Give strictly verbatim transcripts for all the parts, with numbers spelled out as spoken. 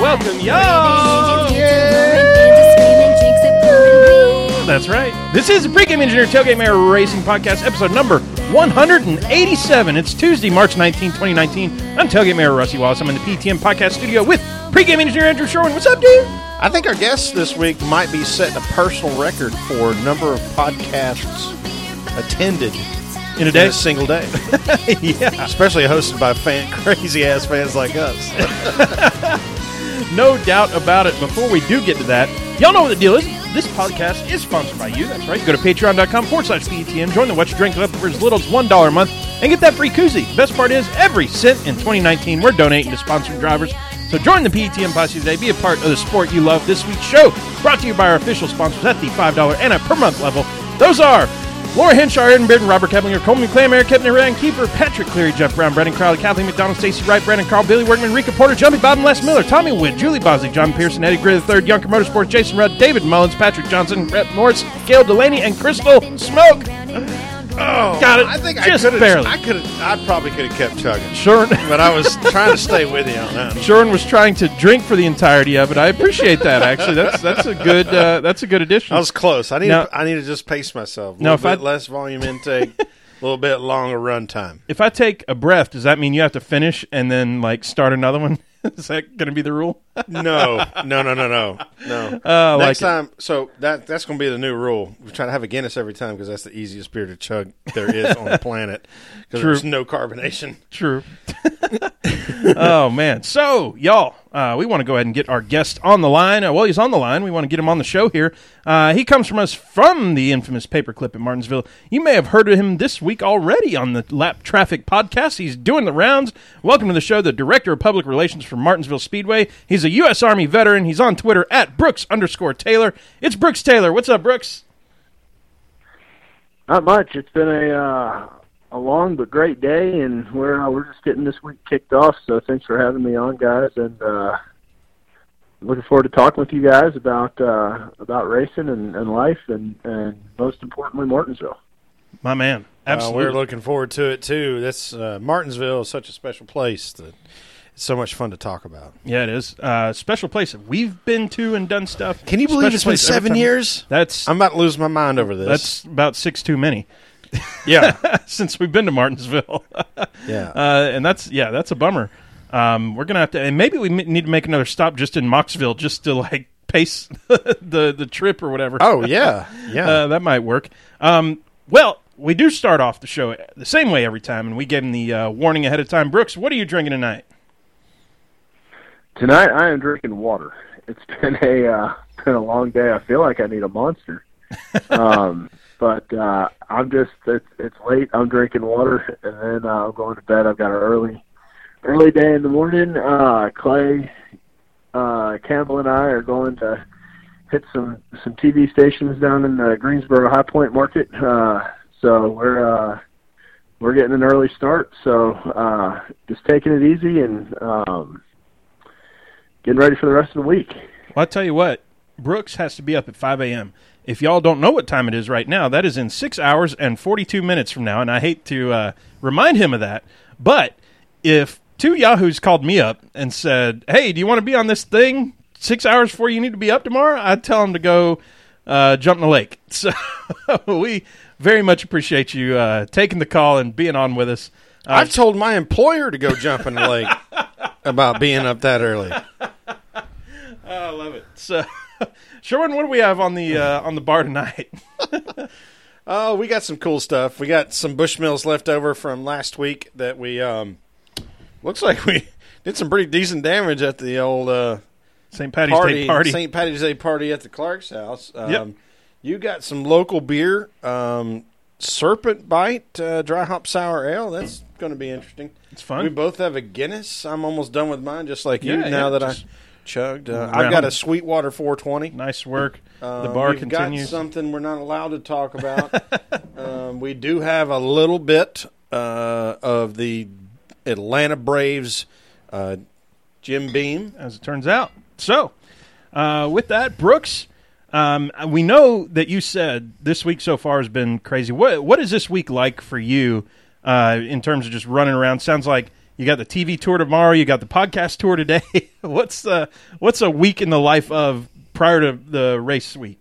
welcome y'all. That's right. This is the Pregame Engineer Tailgate Mayor Racing Podcast, episode number one eighty-seven. It's Tuesday, March nineteenth, twenty nineteen. I'm Tailgate Mayor Rusty Wallace. I'm in the P T M Podcast studio with Pregame Engineer Andrew Sherwin. What's up, dude? I think our guest this week might be setting a personal record for number of podcasts attended in a day, in a single day. Yeah, especially hosted by fan crazy ass fans like us. No doubt about it. Before we do get to that, y'all know what the deal is. This podcast is sponsored by you. That's right. Go to patreon.com forward slash PTM. Join the What You Drink Club for as little as one dollar a month and get that free koozie. Best part is, every cent in twenty nineteen, we're donating to sponsored drivers. So join the P T M Posse today. Be a part of the sport you love. This week's show brought to you by our official sponsors at the five dollar and a per month level. Those are Laura Henshaw, Aaron Bearden, Robert Keplinger, Coleman McClam, Eric Kepner, Ryan Keeper, Patrick Cleary, Jeff Brown, Brendan Crowley, Kathleen McDonald, Stacey Wright, Brandon Carl, Billy Workman, Rika Porter, Jumpy Bob, and Les Miller, Tommy Witt, Julie Bosley, John Pearson, Eddie Gray the third, Yunker Motorsports, Jason Rudd, David Mullins, Patrick Johnson, Brett Morris, Gail Delaney, and Crystal Smoke. Oh, got it. I think just I could barely. I could. I probably could have kept chugging. Sure, but I was trying to stay with you on that. Sherwin was trying to drink for the entirety of it. I appreciate that. Actually, that's that's a good uh, that's a good addition. I was close. I need now, to, I need to just pace myself. A now, little if bit I, less volume intake, a little bit longer run time. If I take a breath, does that mean you have to finish and then like start another one? Is that going to be the rule? No, no, no, no, no, no. Uh, Next like time, it. so that that's going to be the new rule. We try to have a Guinness every time because that's the easiest beer to chug there is on the planet because there's no carbonation. True. Oh, man. So, y'all, uh, we want to go ahead and get our guest on the line. Uh, well, he's on the line. We want to get him on the show here. Uh, he comes from us from the infamous Paperclip at Martinsville. You may have heard of him this week already on the Lap Traffic podcast. He's doing the rounds. Welcome to the show, the Director of Public Relations for Martinsville Speedway. He's a U S Army veteran. He's on Twitter at Brooks underscore Taylor. It's Brooks Taylor. What's up, Brooks? Not much. It's been a uh, a long but great day, and we're uh, we're just getting this week kicked off. So thanks for having me on, guys, and uh, looking forward to talking with you guys about uh, about racing and, and life, and, and most importantly, Martinsville. My man, absolutely. Uh, we're looking forward to it too. That's uh, Martinsville is such a special place that it's so much fun to talk about. Yeah, it is. Uh, special place that we've been to and done stuff. Can you believe Special it's been place every seven time. years? That's I'm about to lose my mind over this. That's about six too many. Yeah, since we've been to Martinsville. Yeah, uh, and that's yeah, that's a bummer. Um, we're gonna have to, and maybe we m- need to make another stop just in Moxville, just to like pace the the trip or whatever. Oh yeah, yeah, uh, that might work. Um, well, we do start off the show the same way every time, and we gave him the uh, warning ahead of time. Brooks, what are you drinking tonight? Tonight I am drinking water. It's been a uh, been a long day. I feel like I need a Monster. Um, but uh, I'm just it's, it's late. I'm drinking water, and then uh, I'm going to bed. I've got an early early day in the morning. Uh, Clay uh, Campbell and I are going to hit some some T V stations down in the Greensboro High Point market. Uh, so we're uh, we're getting an early start. So uh, just taking it easy and um, getting ready for the rest of the week. Well, I tell you what, Brooks has to be up at five a.m. If y'all don't know what time it is right now, that is in six hours and forty-two minutes from now, and I hate to uh, remind him of that. But if two yahoos called me up and said, hey, do you want to be on this thing six hours before you need to be up tomorrow? I'd tell them to go uh, jump in the lake. So we very much appreciate you uh, taking the call and being on with us. Uh, I've told my employer to go jump in the lake about being up that early. I love it. So, Sherwin, what do we have on the uh, on the bar tonight? Oh, we got some cool stuff. We got some Bushmills left over from last week that we um, looks like we did some pretty decent damage at the old uh, Saint Patty's party, Day party. Saint Patty's Day party at the Clark's house. Um, Yep. You got some local beer, um, Serpent Bite uh, dry hop sour ale. That's going to be interesting. It's fun. We both have a Guinness. I'm almost done with mine, just like you. Yeah, now yeah, that just I chugged, uh, round. I've got a Sweetwater four twenty. Nice work. The Um, bar we've continues. got something we're not allowed to talk about. um, we do have a little bit uh, of the Atlanta Braves uh, Jim Beam. As it turns out. So, uh, with that, Brooks, um, we know that you said this week so far has been crazy. What What is this week like for you uh, in terms of just running around? Sounds like You got the T V tour tomorrow. You got the podcast tour today. what's uh, what's a week in the life of prior to the race week?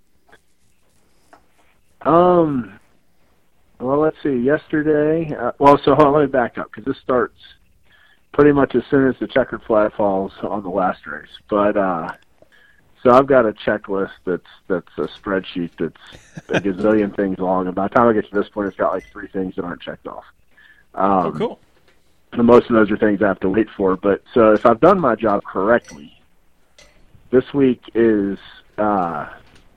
Um. Well, let's see. Yesterday, uh, well, so hold on, let me back up because this starts pretty much as soon as the checkered flag falls on the last race. But uh, so I've got a checklist that's that's a spreadsheet that's a gazillion things long. And by the time I get to this point, it's got like three things that aren't checked off. Um, oh, cool. And most of those are things I have to wait for. But so if I've done my job correctly, this week is uh,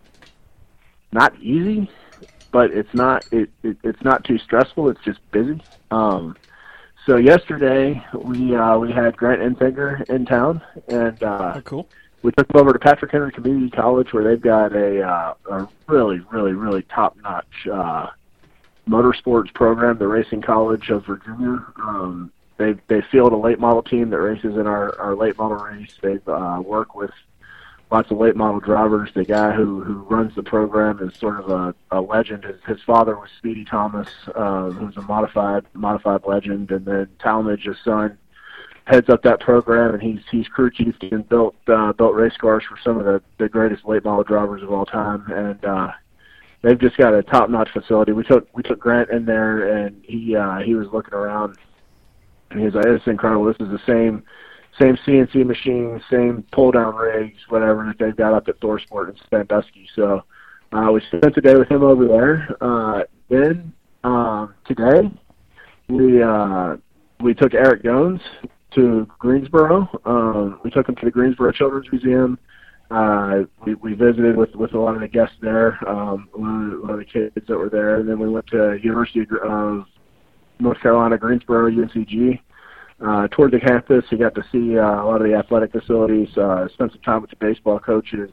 not easy. But it's not it, it it's not too stressful. It's just busy. Um, so yesterday we uh, we had Grant Enfinger in town, and uh, oh, cool. We took him over to Patrick Henry Community College, where they've got a uh, a really really really top notch uh, motorsports program, the Racing College of Virginia. Um, they they field a late model team that races in our, our late model race. They've uh, worked with lots of late model drivers. The guy who, who runs the program is sort of a, a legend. His, his father was Speedy Thomas, uh, who's a modified modified legend, and then Talmadge, his son, heads up that program, and he's he's crew chief and built uh, built race cars for some of the, the greatest late model drivers of all time. And uh, they've just got a top notch facility. We took we took Grant in there, and he uh, he was looking around, and he was like, "It's incredible. This is the same." Same C N C machines, same pull-down rigs, whatever that they've got up at Thorsport and Sandusky. So uh, we spent the day with him over there. Uh, then um, today we uh, we took Eric Jones to Greensboro. Um, we took him to the Greensboro Children's Museum. Uh, we, we visited with, with a lot of the guests there, um, a, lot of, a lot of the kids that were there. And then we went to University of North Carolina, Greensboro, U N C G. Uh, toured the campus. He got to see uh, a lot of the athletic facilities, uh, spent some time with the baseball coaches.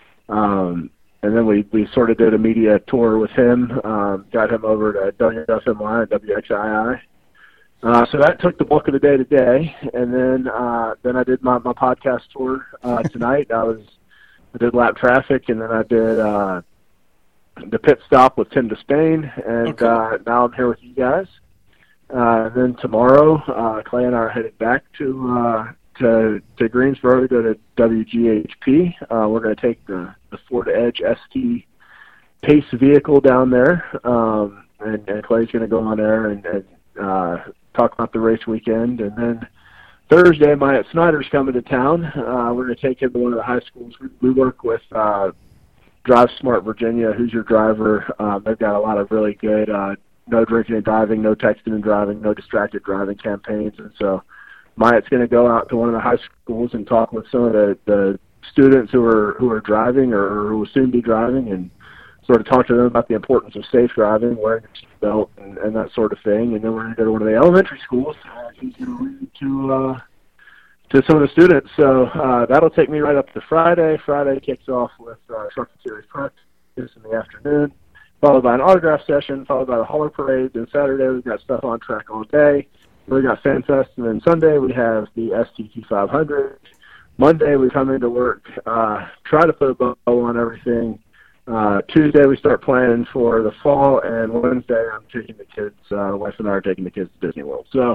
Um, and then we, we sort of did a media tour with him, um, got him over to W F M Y and W X I I. Uh, so that took the bulk of the day today. And then uh, then I did my, my podcast tour uh, tonight. I was I did lap traffic, and then I did uh, the pit stop with Tim Despain. And okay. uh, now I'm here with you guys. Uh, and then tomorrow, uh, Clay and I are headed back to uh, to, to Greensboro to go to W G H P. Uh, we're going to take the, the Ford Edge S T Pace vehicle down there, um, and, and Clay's going to go on there and, and uh, talk about the race weekend. And then Thursday, Myatt Snyder's coming to town. Uh, we're going to take him to one of the high schools. We, we work with uh, Drive Smart Virginia, who's your driver. Um, they've got a lot of really good uh, no drinking and driving, no texting and driving, no distracted driving campaigns. And so Myatt's going to go out to one of the high schools and talk with some of the, the students who are who are driving or, or who will soon be driving, and sort of talk to them about the importance of safe driving, wearing a seat belt, and, and that sort of thing. And then we're going to go to one of the elementary schools. Uh, he's going to read to, uh, to some of the students. So uh, that'll take me right up to Friday. Friday kicks off with uh, Truck Series practice in the afternoon, followed by an autograph session, followed by the hauler parade. Then Saturday we've got stuff on track all day. We got Fan Fest, and then Sunday we have the S T T five hundred. Monday we come into work, uh, try to put a bow on everything. Uh, Tuesday we start planning for the fall, and Wednesday I'm taking the kids, uh, wife and I are taking the kids to Disney World. So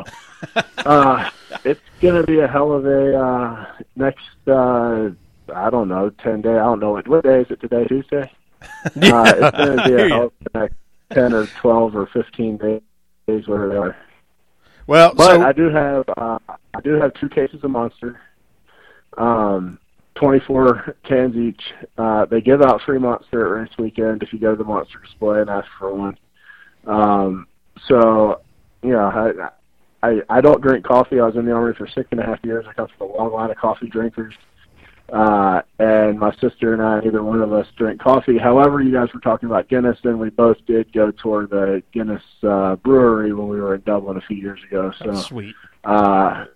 uh, it's going to be a hell of a uh, next, uh, I don't know, ten day. I don't know what, what day is it today, Tuesday? Yeah, uh, it's going to be a hell you. of the next ten or twelve or fifteen days, whatever they are. Well, but so I do have uh, I do have two cases of Monster, um, twenty-four cans each. Uh, they give out free Monster at race weekend if you go to the Monster display and ask for one. Um, so, you know, I, I I don't drink coffee. I was in the Army for six and a half years. I come from a long line of coffee drinkers. Uh, and my sister and I, neither one of us drink coffee. However, you guys were talking about Guinness, and we both did go toward the Guinness uh, brewery when we were in Dublin a few years ago. So, that's sweet. Uh,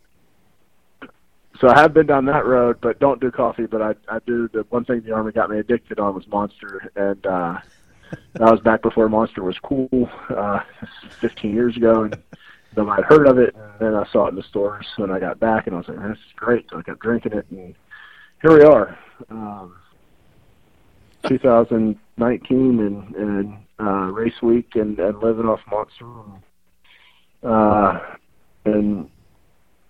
so I have been down that road, but don't do coffee. But I, I do. The one thing the Army got me addicted on was Monster, and uh, that was back before Monster was cool, uh, fifteen years ago, and nobody had heard of it. And then I saw it in the stores when I got back, and I was like, "This is great." So I kept drinking it, and here we are, um, two thousand nineteen, and, and uh, race week, and, and living off Monster. Uh, and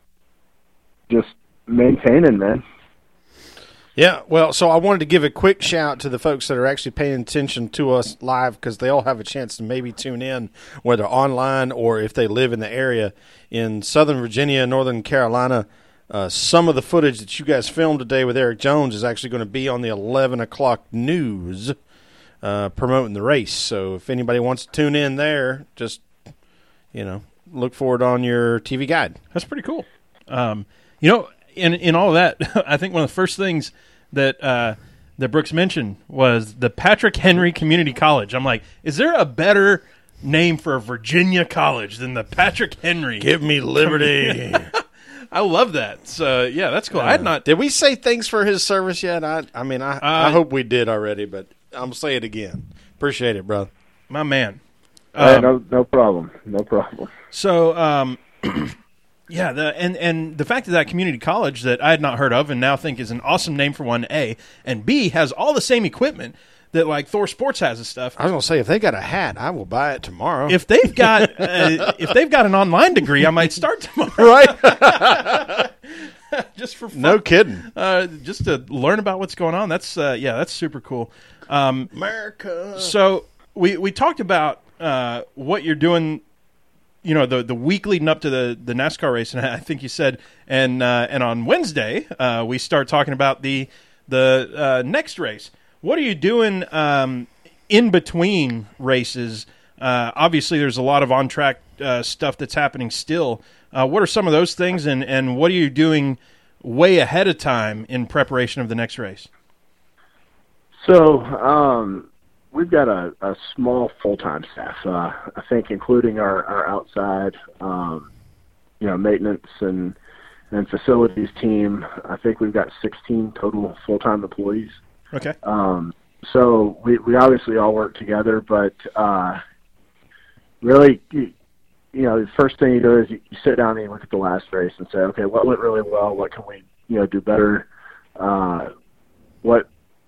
just maintaining, man. Yeah, well, so I wanted to give a quick shout to the folks that are actually paying attention to us live, because they all have a chance to maybe tune in, whether online or if they live in the area. In Southern Virginia, Northern Carolina, uh, some of the footage that you guys filmed today with Eric Jones is actually going to be on the eleven o'clock news uh, promoting the race. So if anybody wants to tune in there, just, you know, look for it on your T V guide. That's pretty cool. Um, you know, in in all of that, I think one of the first things that uh, that Brooks mentioned was the Patrick Henry Community College. I'm like, is there a better name for a Virginia college than the Patrick Henry? Give me liberty. I love that. So yeah, that's cool. Uh, I had not. Did we say thanks for his service yet? I I mean, I, uh, I hope we did already, but I'm gonna say it again. Appreciate it, bro. My man. Um, Um, no, no problem. No problem. So, um, yeah, the and, and the fact of that community college that I had not heard of and now think is an awesome name for one, A, and B, has all the same equipment that, like, Thor Sports has and stuff. I was going to say, if they got a hat, I will buy it tomorrow. If they've got uh, if they've got an online degree, I might start tomorrow. Right? Just for fun. No kidding. Uh, just to learn about what's going on. That's, uh, yeah, that's super cool. Um, America. So we, we talked about uh, what you're doing, you know, the the week leading up to the, the NASCAR race, and I think you said, and uh, and on Wednesday uh, we start talking about the the uh, next race. What are you doing um, in between races? Uh, obviously, there's a lot of on track uh, stuff that's happening still. Uh, what are some of those things, and, and what are you doing way ahead of time in preparation of the next race? So, um, we've got a, a small full-time staff, uh, I think, including our, our outside, um, you know, maintenance and and facilities team. I think we've got sixteen total full-time employees. Okay. Um, so we, we obviously all work together, but uh, really, you, you know, the first thing you do is you, you sit down and you look at the last race and say, okay, what went really well? What can we, you know, do better? Uh, what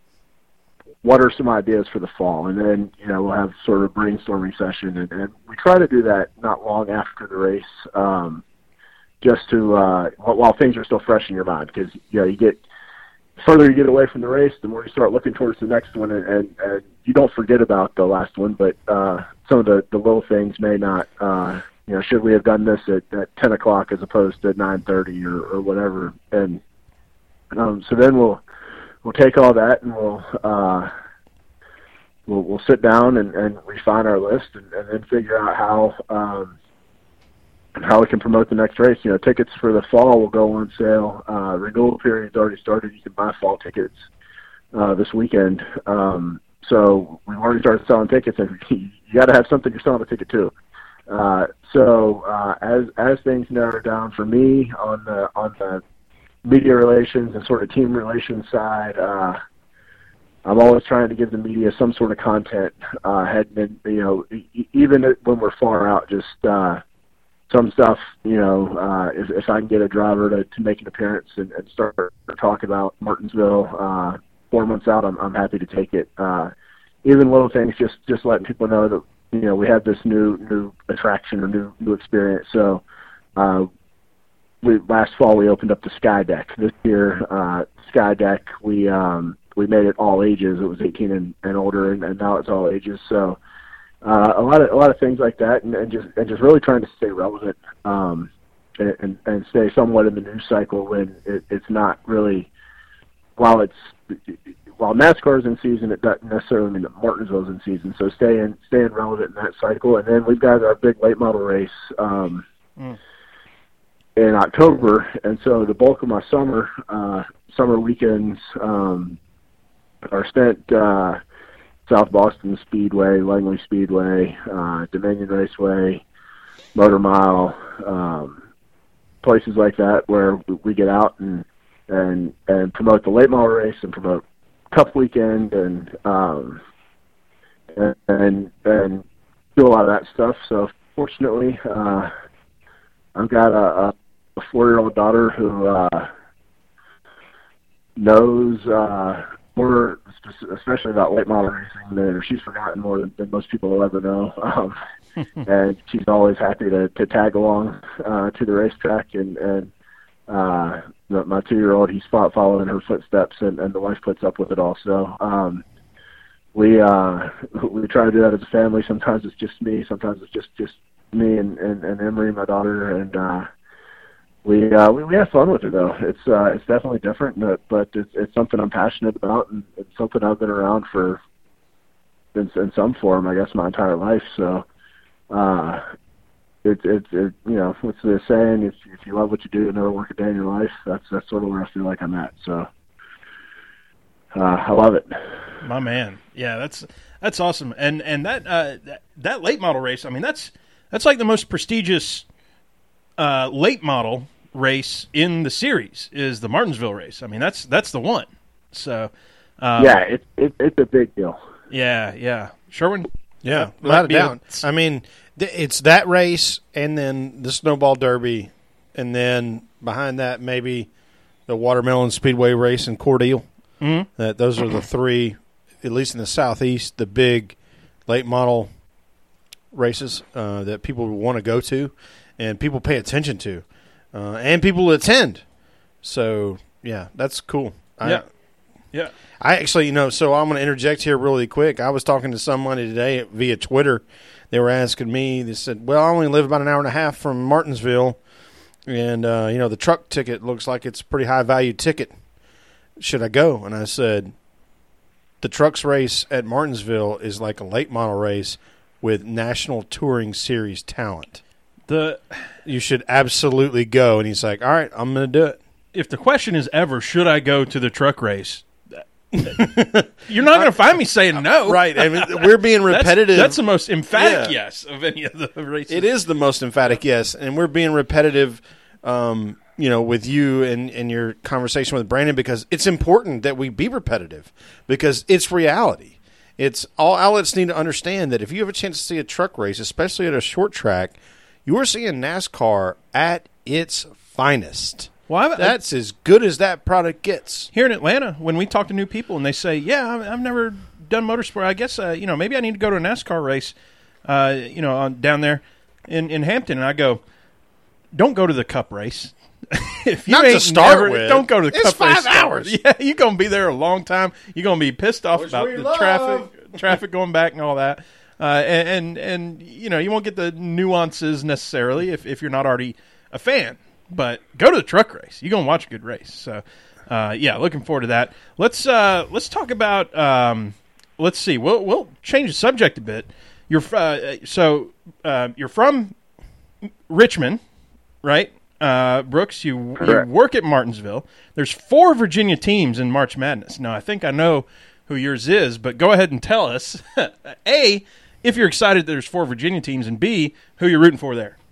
what are some ideas for the fall? And then, you know, we'll have sort of a brainstorming session, and, and we try to do that not long after the race, um, just to, uh, while things are still fresh in your mind, because, you know, you get, the further you get away from the race, the more you start looking towards the next one, and, and, and you don't forget about the last one, but uh, some of the, the little things may not, uh, you know, should we have done this at, at ten o'clock as opposed to nine thirty or, or whatever. And um, so then we'll, We'll take all that and we'll uh, we'll, we'll sit down and, and refine our list and, and then figure out how um, how we can promote the next race. You know, tickets for the fall will go on sale. Uh, renewal period's already started. You can buy fall tickets uh, this weekend. Um, so we've already started selling tickets, and you got to have something you're selling a ticket to. Uh, so uh, as as things narrow down for me on the on the media relations and sort of team relations side, uh, I'm always trying to give the media some sort of content uh, heading in, you know, e- even when we're far out, just uh, some stuff, you know, uh, if, if I can get a driver to, to make an appearance and, and start to talk about Martinsville uh, four months out, I'm, I'm happy to take it. Uh, even little things, just, just letting people know that, you know, we have this new new attraction or new new experience. So uh, We, last fall we opened up the Sky Deck. This year, uh, Sky Deck, we um, we made it all ages. It was eighteen and, and older, and, and now it's all ages. So uh, a lot of a lot of things like that, and, and just and just really trying to stay relevant um, and, and and stay somewhat in the news cycle when it, it's not really, while it's while NASCAR is in season, it doesn't necessarily mean that Martinsville is in season. So staying staying relevant in that cycle, and then we've got our big late model race. Um, mm. in October, and so the bulk of my summer uh, summer weekends um, are spent uh, South Boston Speedway, Langley Speedway, uh, Dominion Raceway, Motor Mile, um, places like that where we get out and and and promote the late model race and promote Cup weekend and um, and, and and do a lot of that stuff. So fortunately, uh, I've got a, a a four-year-old daughter who uh, knows uh, more, especially about late model racing, than she's forgotten more than, than most people will ever know. Um, and she's always happy to, to tag along uh, to the racetrack and, and uh, the, my two-year-old, he's following her footsteps, and, and the wife puts up with it also. Um, we uh, we try to do that as a family. Sometimes it's just me. Sometimes it's just, just me and, and, and Emery, my daughter, and uh, we, uh, we we have fun with it though. It's uh, it's definitely different, but, but it's it's something I'm passionate about, and it's something I've been around for in, in some form, I guess, my entire life. So. Uh, It's it's it, you know, what's the saying? If if you love what you do, you never work a day in your life. That's that's sort of where I feel like I'm at. So uh, I love it. My man, yeah, that's that's awesome. And and that uh, that, that late model race, I mean, that's that's like the most prestigious uh, late model race in the series is the Martinsville race. I mean, that's that's the one. So um, yeah, it's it, it's a big deal. Yeah, yeah, Sherwin. Yeah, without a doubt. I mean, it's that race, and then the Snowball Derby, and then behind that maybe the Watermelon Speedway race in Cordele. Mm-hmm. That those are the three, at least in the Southeast, the big late model races uh, that people want to go to, and people pay attention to, uh, and people attend. So yeah, that's cool. Yeah, I, yeah. I actually, you know, so I'm going to interject here really quick. I was talking to somebody today via Twitter. They were asking me, they said, well, I only live about an hour and a half from Martinsville, and, uh, you know, the truck ticket looks like it's a pretty high-value ticket. Should I go? And I said, the trucks race at Martinsville is like a late model race with National Touring Series talent. The You should absolutely go. And he's like, all right, I'm going to do it. If the question is ever, should I go to the truck race, you're not going to find me saying no. Right. I mean, we're being repetitive. That's, that's the most emphatic Yeah. yes of any of the races. It is the most emphatic yes, and we're being repetitive, um, you know, with you and, and your conversation with Brandon, because it's important that we be repetitive, because it's reality. It's all outlets need to understand that if you have a chance to see a truck race, especially at a short track, you are seeing NASCAR at its finest. Well, I've, That's as good as that product gets. Here in Atlanta, when we talk to new people and they say, yeah, I've, I've never done motorsport, I guess, uh, you know, maybe I need to go to a NASCAR race, uh, you know, on, down there in, in Hampton. And I go, don't go to the Cup race. if you Not ain't to start never, with. Don't go to the It's Cup five race. hours. Yeah, you're going to be there a long time. You're going to be pissed off Which about we the love. traffic, traffic going back and all that. Uh, and, and, and, you know, you won't get the nuances necessarily if, if you're not already a fan. But go to the truck race. You're gonna watch a good race. So, uh, yeah, looking forward to that. Let's uh, let's talk about. Um, let's see. We'll we'll change the subject a bit. You're uh, so uh, you're from Richmond, right, uh, Brooks? You, you work at Martinsville. There's four Virginia teams in March Madness. Now, I think I know who yours is, but go ahead and tell us. A, if you're excited that there's four Virginia teams, and B, who you're rooting for there.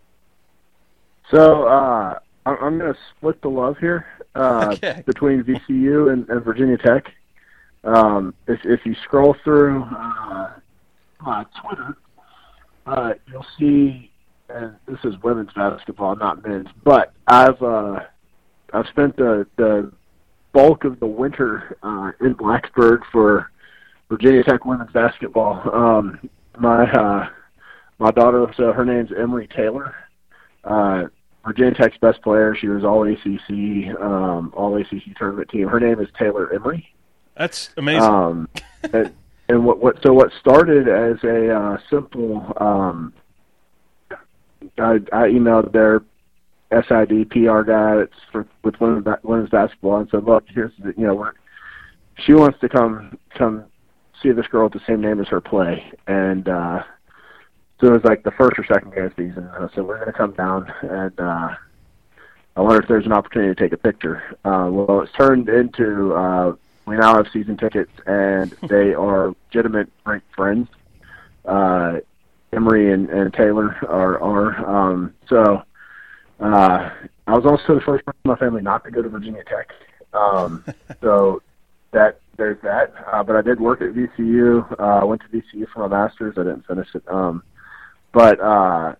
So uh, I'm going to split the love here uh, okay. between V C U and, and Virginia Tech. Um, if, if you scroll through uh, uh, Twitter, uh, you'll see, and this is women's basketball, not men's, but I've uh, I've spent the, the bulk of the winter uh, in Blacksburg for Virginia Tech women's basketball. Um, my uh, my daughter, so her name's Emery Taylor. Uh, Virginia Tech's best player. She was all A C C, um, all A C C tournament team. Her name is Taylor Emery. That's amazing. Um, and, and what, what, so what started as a uh, simple, um, I, I emailed their S I D P R guy that's for, with women's, women's basketball and said, look, here's the, you know, we're, she wants to come, come see this girl with the same name as her play. And, uh, so it was like the first or second game of the season. And I said, we're going to come down, and uh, I wonder if there's an opportunity to take a picture. Uh, well, it's turned into uh, we now have season tickets, and they are legitimate great friends. Uh, Emery and, and Taylor are. are um, so uh, I was also the first person in my family not to go to Virginia Tech. Um, so that there's that. Uh, but I did work at V C U. I uh, went to V C U for my master's. I didn't finish it. Um, But uh,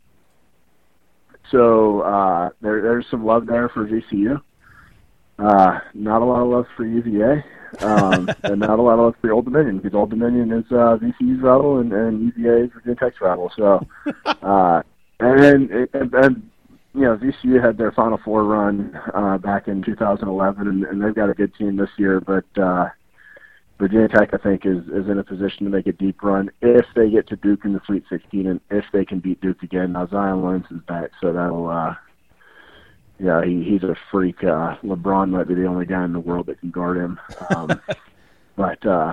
so uh, there, there's some love there for V C U. Uh, not a lot of love for U V A, um, and not a lot of love for Old Dominion, because Old Dominion is uh, V C U's rival and, and U V A is Virginia Tech's rival. So, uh, and, and and you know, V C U had their Final Four run uh, back in two thousand eleven, and, and they've got a good team this year. But uh, Virginia Tech, I think, is, is in a position to make a deep run if they get to Duke in the Sweet sixteen, and if they can beat Duke again. Now Zion Lawrence is back, so that'll, uh, yeah, he, he's a freak. Uh, LeBron might be the only guy in the world that can guard him. Um, but uh,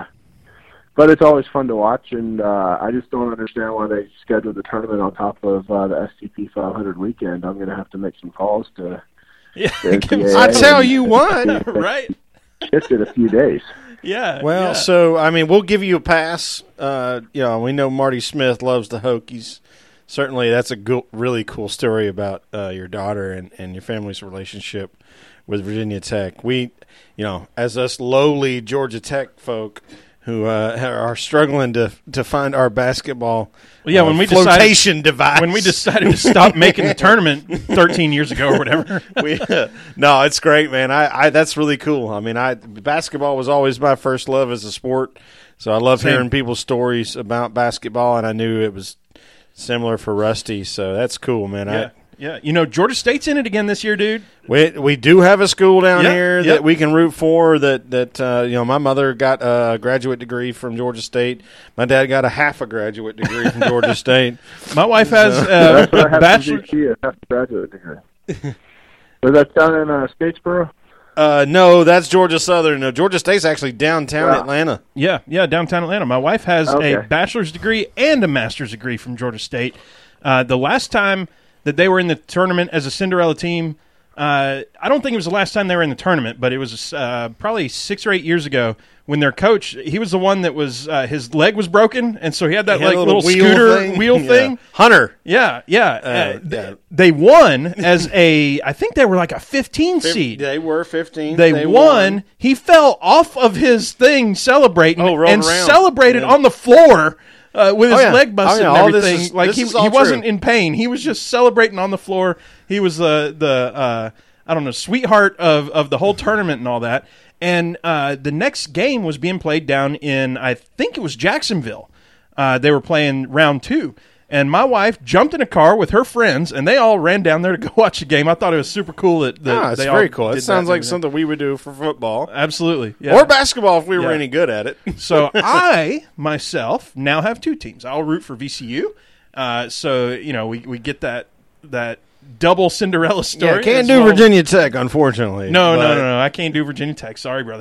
but it's always fun to watch, and uh, I just don't understand why they scheduled the tournament on top of uh, the S T P five hundred weekend. I'm going to have to make some calls to. Yeah, I tell you what, right? Shifted a few days. Yeah. Well, yeah. so I mean, we'll give you a pass. Uh, you know, we know Marty Smith loves the Hokies. Certainly, that's a go- really cool story about uh, your daughter and, and your family's relationship with Virginia Tech. We, you know, as us lowly Georgia Tech folk who uh, are struggling to to find our basketball well, yeah, uh, when we flotation decided, device. When we decided to stop making the tournament thirteen years ago or whatever. we, uh, no, it's great, man. I, I that's really cool. I mean, I basketball was always my first love as a sport, so I love Same. hearing people's stories about basketball, and I knew it was similar for Rusty, so that's cool, man. Yeah. I, Yeah, you know, Georgia State's in it again this year, dude. We we do have a school down Yep, here yep. that we can root for. That that uh, you know, my mother got a graduate degree from Georgia State. My dad got a half a graduate degree from Georgia State. My wife has So- uh, That's what I a have bachelor's. from V C U, half a graduate degree. Was that down in uh, Statesboro? Uh, no, that's Georgia Southern. No, Georgia State's actually downtown Wow. Atlanta. Yeah, yeah, downtown Atlanta. My wife has Okay. a bachelor's degree and a master's degree from Georgia State. Uh, the last time that they were in the tournament as a Cinderella team, uh, I don't think it was the last time they were in the tournament, but it was uh, probably six or eight years ago when their coach, he was the one that was, uh, his leg was broken, and so he had that He had like a little, wheel scooter thing. wheel Yeah. thing. Hunter. Yeah, yeah. Uh, Uh, yeah. th- They won as a, I think they were like a fifteen seed. They were fifteen. They, won. He fell off of his thing celebrating Oh, rolled and around. celebrated Yeah. on the floor uh, with his Oh, yeah. leg busted Oh, yeah. and All this everything. is- like this he is all he wasn't true. in pain. He was just celebrating on the floor. He was the the uh, I don't know sweetheart of of the whole tournament and all that. And uh, the next game was being played down in I think it was Jacksonville. Uh, they were playing round two. And my wife jumped in a car with her friends, and they all ran down there to go watch the game. I thought it was super cool that, that Ah, it's they very all cool. did It sounds that like and something we would do for football. Absolutely. Yeah. Or basketball if we were Yeah. any good at it. So I, myself, now have two teams. I'll root for V C U. Uh, so, you know, we, we get that that double Cinderella story. Yeah, can't as do well. Virginia Tech, unfortunately. No, but, no, no, no. I can't do Virginia Tech. Sorry, brother.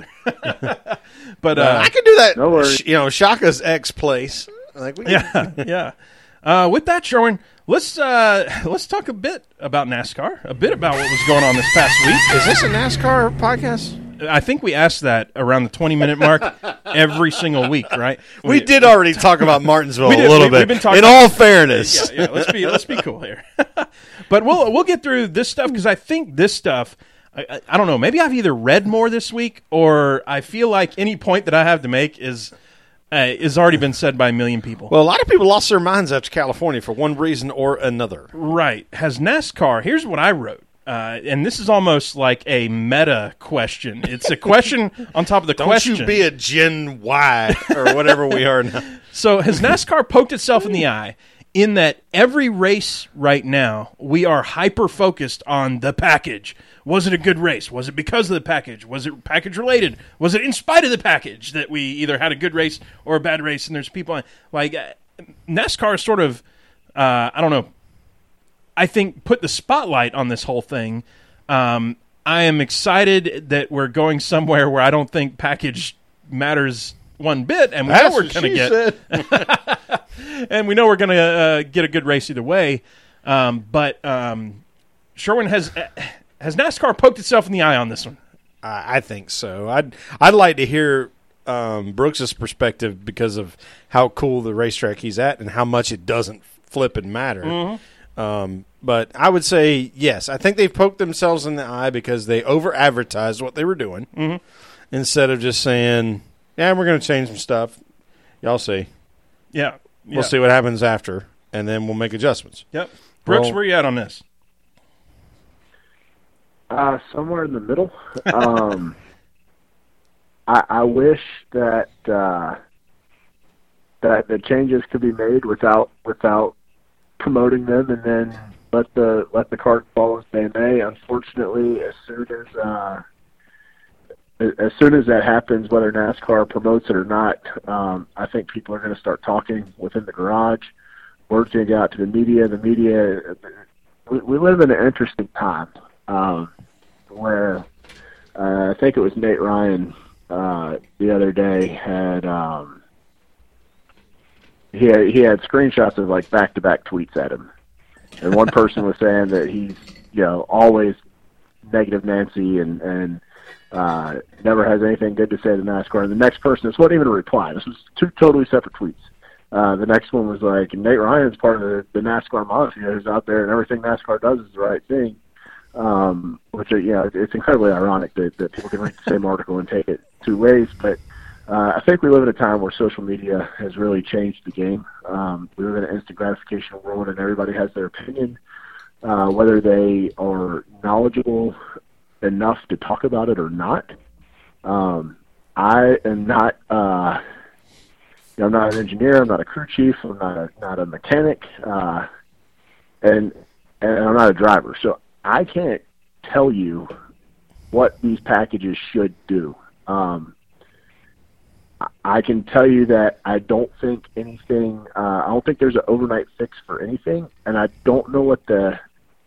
but, Uh, uh, I can do that. No worries. sh- You know, Shaka's ex place. Like we can, yeah, yeah. Uh, with that, Sherwin, let's uh, let's talk a bit about NASCAR, a bit about what was going on this past week. Is this a NASCAR podcast? I think we asked that around the twenty-minute mark every single week, right? We did already talk about Martinsville We did. a little We- bit. we've been talking- In all fairness, yeah, yeah. Let's be let's be cool here. But we'll we'll get through this stuff because I think this stuff. I, I, I don't know. Maybe I've either read more this week, or I feel like any point that I have to make is uh, is already been said by a million people. well, a lot of people lost their minds after California for one reason or another. Right. Has NASCAR, here's what I wrote, uh, and this is almost like a meta question. It's a question on top of the Don't question. you be a Gen Y or whatever we are now. So has NASCAR poked itself in the eye in that every race right now, we are hyper-focused on the package. Was it a good race? Was it because of the package? Was it package-related? Was it in spite of the package that we either had a good race or a bad race? And there's people like uh, NASCAR is sort of, uh, I don't know, I think put the spotlight on this whole thing. Um, I am excited that we're going somewhere where I don't think package matters one bit, and we That's know we're what going to she get, said. and we know we're going to uh, get a good race either way. Um, but um, Sherwin has uh, has NASCAR poked itself in the eye on this one? I I think so. I'd I'd like to hear um, Brooks's perspective because of how cool the racetrack he's at and how much it doesn't flip and matter. Mm-hmm. Um, but I would say yes. I think they've poked themselves in the eye because they over advertised what they were doing Mhm. instead of just saying, "Yeah, we're going to change some stuff." Y'all see. Yeah, We'll see what happens after, and then we'll make adjustments. Yep, Brooks, Well- where you at on this? Uh, somewhere in the middle. Um, I, I wish that uh, that the changes could be made without without promoting them and then let the let the cart fall as they may. Unfortunately, as soon as uh, as soon as that happens, whether NASCAR promotes it or not, um, I think people are going to start talking within the garage. Word's going to get out to the media. The media, we, we live in an interesting time um, where uh, I think it was Nate Ryan uh, the other day had um, he had, he had screenshots of like back-to-back tweets at him, and one person was saying that he's you know always negative Nancy and and uh, never has anything good to say to NASCAR. And the next person, this wasn't even a reply. This was two totally separate tweets. Uh, the next one was like, Nate Ryan's part of the, the NASCAR mafia who's out there, and everything NASCAR does is the right thing. Um, which, you know, it's incredibly ironic that, that people can read the same article and take it two ways. But uh, I think we live in a time where social media has really changed the game. Um, we live in an instant gratification world, and everybody has their opinion, uh, whether they are knowledgeable enough to talk about it or not. Um, I am not... Uh, You know, I'm not an engineer. I'm not a crew chief. I'm not a not a mechanic, uh, and and I'm not a driver. So I can't tell you what these packages should do. Um, I can tell you that I don't think anything. Uh, I don't think there's an overnight fix for anything, and I don't know what the.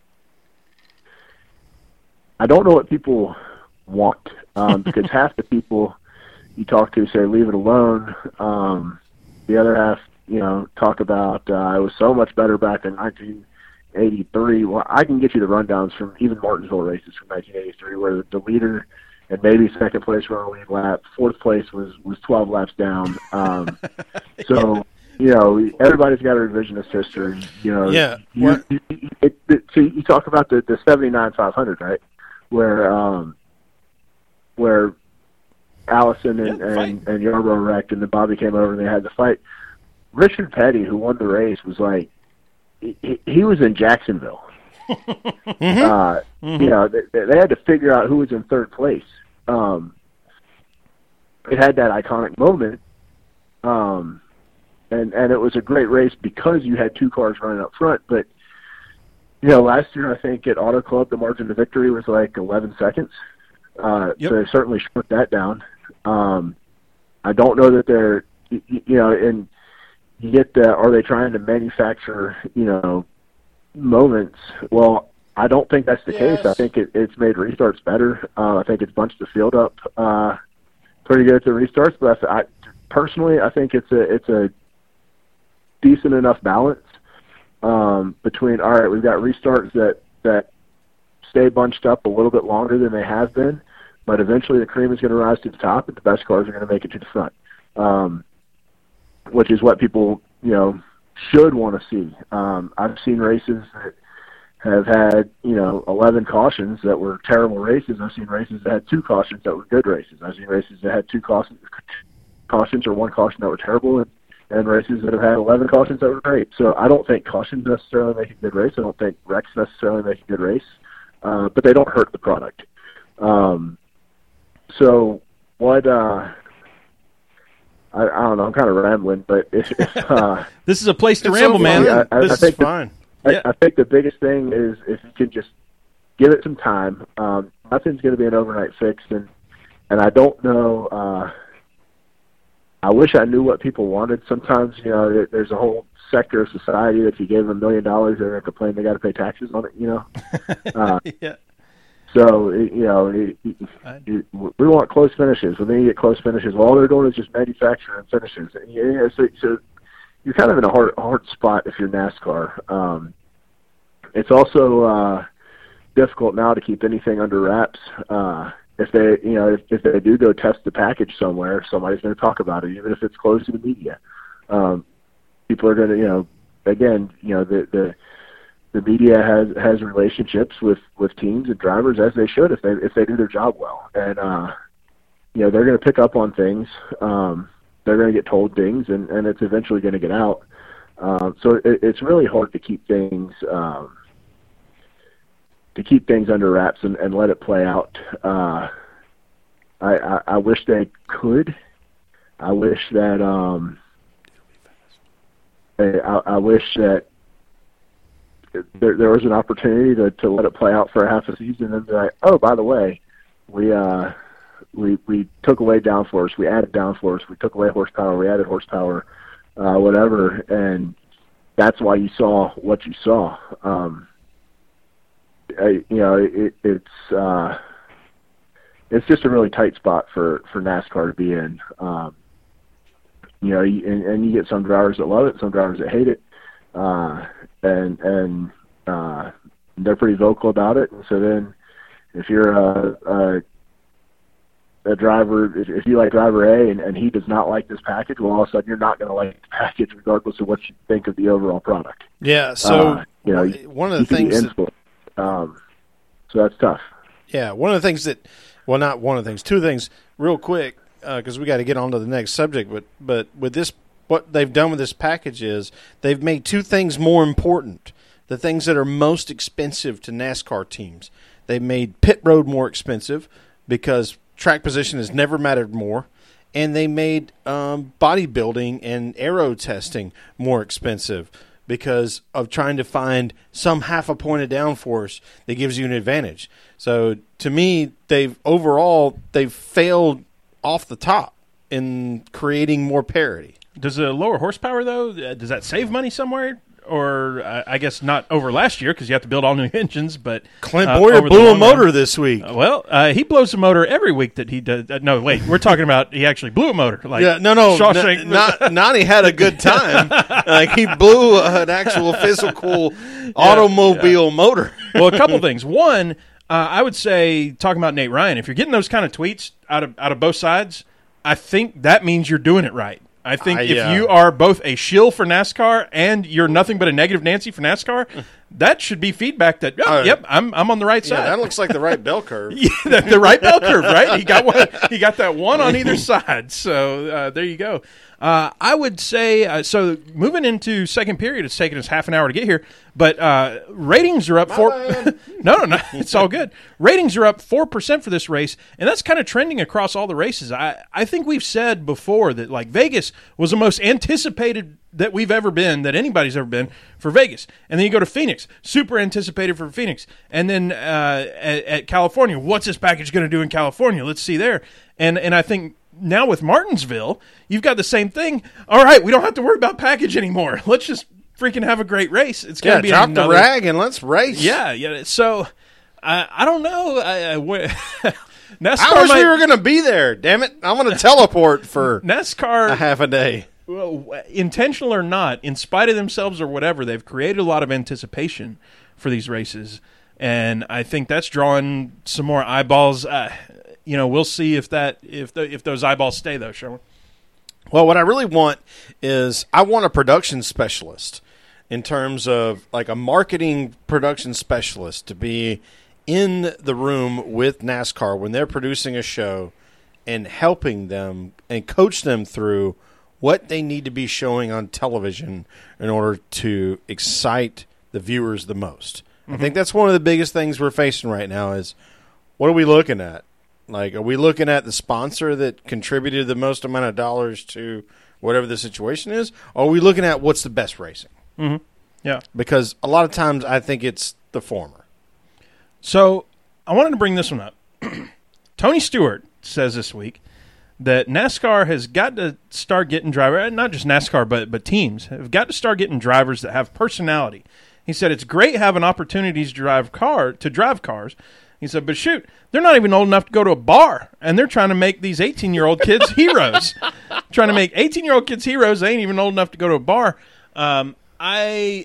I don't know what people want um, because half the people you talk to say leave it alone. Um, the other half, you know, talk about uh, it was so much better back in nineteen eighty-three. Well, I can get you the rundowns from even Martinsville races from nineteen eighty-three, where the leader and maybe second place were on a lead lap. Fourth place was was twelve laps down. Um, so you know, everybody's got a revisionist history. You know, yeah. You, you, it, it, so you talk about the the seventy-nine five hundred, right? Where um, where Allison and, yeah, and, and Yarborough wrecked, and then Bobby came over and they had the fight. Richard Petty, who won the race, was like, he, he was in Jacksonville. mm-hmm. Uh, mm-hmm. You know, they, they had to figure out who was in third place. Um, it had that iconic moment, um, and and it was a great race because you had two cars running up front. But you know, last year I think at Auto Club the margin of victory was like eleven seconds. Uh, yep. So they certainly shrunk that down. Um, I don't know that they're, you, you know, and you get the, are they trying to manufacture, you know, moments? Well, I don't think that's the yes. case. I think it, it's made restarts better. Uh, I think it's bunched the field up uh, pretty good at the restarts. But I, I, personally, I think it's a it's a decent enough balance um, between, all right, we've got restarts that, that stay bunched up a little bit longer than they have been, but eventually the cream is going to rise to the top, and the best cars are going to make it to the front, um, which is what people, you know, should want to see. Um, I've seen races that have had, you know, eleven cautions that were terrible races. I've seen races that had two cautions that were good races. I've seen races that had two cautions, cautions or one caution that were terrible, and, and races that have had eleven cautions that were great. So I don't think cautions necessarily make a good race. I don't think wrecks necessarily make a good race. Uh, but they don't hurt the product. Um, so what, uh, I, I don't know, I'm kind of rambling, but if, if, uh, this is a place to it's ramble, so man. I, I, this I think is fine. The, yeah. I, I think the biggest thing is if you can just give it some time. Um, nothing's going to be an overnight fix, and, and I don't know, uh, I wish I knew what people wanted. Sometimes, you know, there, there's a whole sector of society that if you gave them a million dollars, they're going to complain they got to pay taxes on it, you know? Uh, yeah. So, you know, it, it, we want close finishes. When they get close finishes, well, all they're doing is just manufacturing finishes. Yeah, so, so you're kind of in a hard, hard spot if you're NASCAR. Um, it's also uh, difficult now to keep anything under wraps. Uh, if they, you know, if, if they do go test the package somewhere, somebody's going to talk about it, even if it's closed to the media. Um, people are going to, you know, again, you know, the the the media has has relationships with, with teams and drivers, as they should if they if they do their job well, and uh, you know, they're going to pick up on things. Um, they're going to get told things, and, and it's eventually going to get out. Um, so it, it's really hard to keep things um, to keep things under wraps and, and let it play out. Uh, I, I, I wish they could. I wish that um, I, I wish that there, there was an opportunity to, to let it play out for a half a season and then be like, oh, by the way, we uh, we we took away downforce, we added downforce, we took away horsepower, we added horsepower, uh, whatever, and that's why you saw what you saw. Um, I, you know, it, it's uh, it's just a really tight spot for, for NASCAR to be in. Um, you know, and, and you get some drivers that love it, some drivers that hate it, uh, and and uh, they're pretty vocal about it. And so then, if you're a, a a driver, if you like driver A and, and he does not like this package, well, all of a sudden you're not going to like the package regardless of what you think of the overall product. Yeah, so uh, you know, one of the things that, um, so that's tough. Yeah, one of the things that, well, not one of the things, two things real quick, because uh, we got to get on to the next subject, but, but with this, what they've done with this package is they've made two things more important, the things that are most expensive to NASCAR teams. They've made pit road more expensive because track position has never mattered more, and they made um, bodybuilding and aero testing more expensive because of trying to find some half a point of downforce that gives you an advantage. So to me, they've overall they've failed off the top in creating more parity. Does a lower horsepower though? Does that save money somewhere? Or uh, I guess not over last year because you have to build all new engines. But Clint uh, Boyer blew a motor run. this week. Uh, well, uh, he blows a motor every week that he does. Uh, no, wait, we're talking about he actually blew a motor. Like yeah, no, no, Shawshank. N- not Nani had a good time. Like he blew uh, an actual physical yeah, automobile yeah. motor. Well, a couple things. One, uh, I would say talking about Nate Ryan. If you're getting those kind of tweets out of out of both sides, I think that means you're doing it right. I think uh, if yeah. you are both a shill for NASCAR and you're nothing but a negative Nancy for NASCAR, that should be feedback that, oh, uh, yep, I'm I'm on the right yeah, side. That looks like the right bell curve. yeah, the, the right bell curve, right? He got one. He got that one on either side. So uh, there you go. Uh, I would say uh, so. Moving into second period, it's taken us half an hour to get here, but uh, ratings are up My four. no, no, no, it's all good. Ratings are up four percent for this race, and that's kind of trending across all the races. I I think we've said before that like Vegas was the most anticipated that we've ever been, that anybody's ever been for Vegas, and then you go to Phoenix, super anticipated for Phoenix, and then uh, at, at California, what's this package going to do in California? Let's see there, and and I think. Now with Martinsville, you've got the same thing. All right, we don't have to worry about package anymore. Let's just freaking have a great race. It's going to yeah, be drop another... the rag and let's race. Yeah, yeah. So I, I don't know. I, I, NASCAR I wish might... we were going to be there. Damn it! I'm going to teleport for NASCAR a half a day. Well, intentional or not, in spite of themselves or whatever, they've created a lot of anticipation for these races, and I think that's drawing some more eyeballs. Uh, You know, we'll see if that if the, if those eyeballs stay, though, Sherwin. Well, what I really want is I want a production specialist in terms of like a marketing production specialist to be in the room with NASCAR when they're producing a show and helping them and coach them through what they need to be showing on television in order to excite the viewers the most. Mm-hmm. I think that's one of the biggest things we're facing right now is what are we looking at? Like, are we looking at the sponsor that contributed the most amount of dollars to whatever the situation is? Or are we looking at what's the best racing? Mm-hmm. Yeah. Because a lot of times I think it's the former. So I wanted to bring this one up. Tony Stewart says this week that NASCAR has got to start getting drivers, not just NASCAR, but, but teams, have got to start getting drivers that have personality. He said it's great having opportunities to drive car to drive cars. He said, but shoot, they're not even old enough to go to a bar, and they're trying to make these eighteen-year-old kids heroes. Trying to make eighteen-year-old kids heroes. They ain't even old enough to go to a bar. Um, I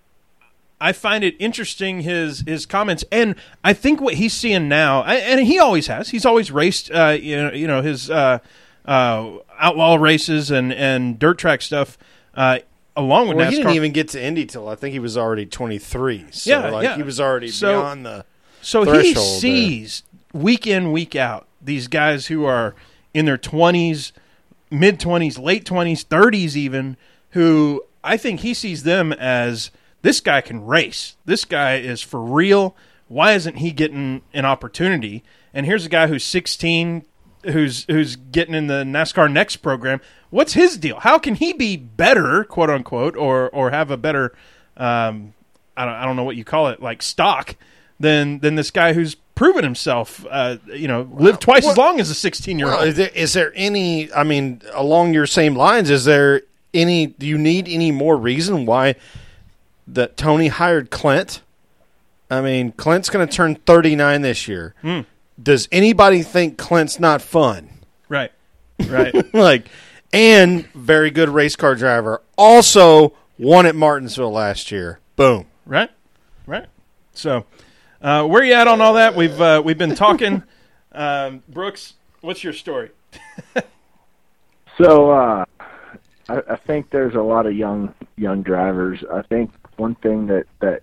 I find it interesting, his his comments, and I think what he's seeing now, and he always has, he's always raced, uh, you know, you know his uh, uh, outlaw races and, and dirt track stuff uh, along with well, NASCAR. He didn't even get to Indy till I think he was already twenty-three. So yeah, like yeah. he was already so, beyond the So threshold he sees there. Week in, week out, these guys who are in their twenties, mid-twenties, late twenties, thirties even, who I think he sees them as, this guy can race. This guy is for real. Why isn't he getting an opportunity? And here's a guy who's sixteen, who's who's getting in the NASCAR Next program. What's his deal? How can he be better, quote-unquote, or or have a better, um, I don't, I don't know what you call it, like stock, than than this guy who's proven himself. Uh, you know, lived twice well, as long as a sixteen-year-old. Well, is, there, is there any? I mean, along your same lines, is there any? Do you need any more reason why that Tony hired Clint? I mean, Clint's going to turn thirty-nine this year. Mm. Does anybody think Clint's not fun? Right, right. like, and very good race car driver. Also won at Martinsville last year. Boom. Right, right. So, uh, where are you at on all that? We've uh, we've been talking. um, Brooks, what's your story? so, uh, I, I think there's a lot of young young drivers. I think one thing that that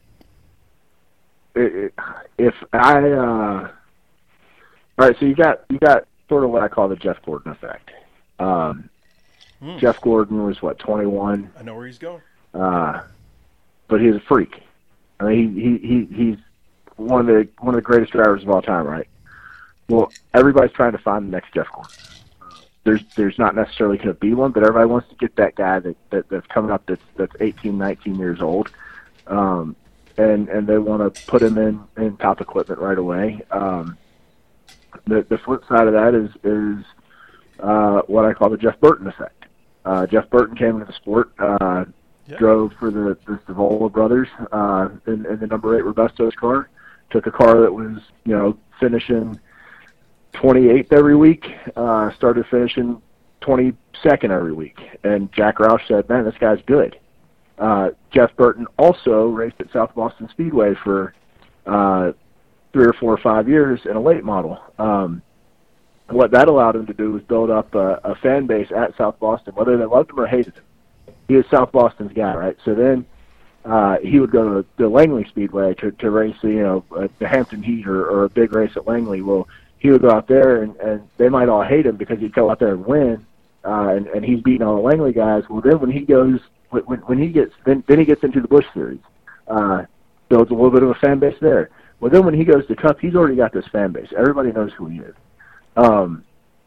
it, it, if I uh, all right, so you got you got sort of what I call the Jeff Gordon effect. Um, mm. Jeff Gordon was what twenty-one. I know where he's going. Uh, but he's a freak. I mean, he, he, he he's one of the one of the greatest drivers of all time, right? Well, everybody's trying to find the next Jeff Gordon. There's there's not necessarily going to be one, but everybody wants to get that guy that, that that's coming up that's that's eighteen, nineteen years old, um, and and they want to put him in, in top equipment right away. Um, the the flip side of that is is uh, what I call the Jeff Burton effect. Uh, Jeff Burton came into the sport. Uh, Yep. Drove for the, the Stavola brothers uh, in, in the number eight Robustos car. Took a car that was, you know, finishing twenty-eighth every week. Uh, started finishing twenty-second every week. And Jack Roush said, "Man, this guy's good." Uh, Jeff Burton also raced at South Boston Speedway for uh, three or four or five years in a late model. Um, what that allowed him to do was build up a, a fan base at South Boston, whether they loved him or hated him. He was South Boston's guy, right? So then uh, he would go to the Langley Speedway to, to race, you know, uh, the Hampton Heat or, or a big race at Langley. Well, he would go out there, and, and they might all hate him because he'd go out there and win, uh, and, and he's beating all the Langley guys. Well, then when he goes, when, when he gets, then, then he gets into the Busch Series, uh, builds a little bit of a fan base there. Well, then when he goes to Cup, he's already got this fan base. Everybody knows who he is. Um,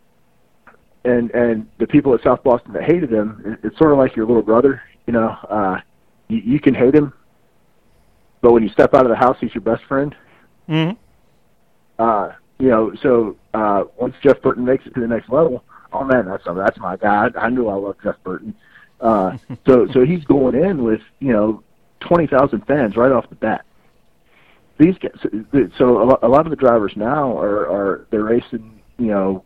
And and the people at South Boston that hated him, it, it's sort of like your little brother. You know, uh, you, you can hate him, but when you step out of the house, he's your best friend. Mm-hmm. Uh, you know, so uh, once Jeff Burton makes it to the next level, oh man, that's that's my guy. I knew I loved Jeff Burton. Uh, so so he's going in with you know twenty thousand fans right off the bat. These guys, so a lot, a lot of the drivers now are are they're racing, you know.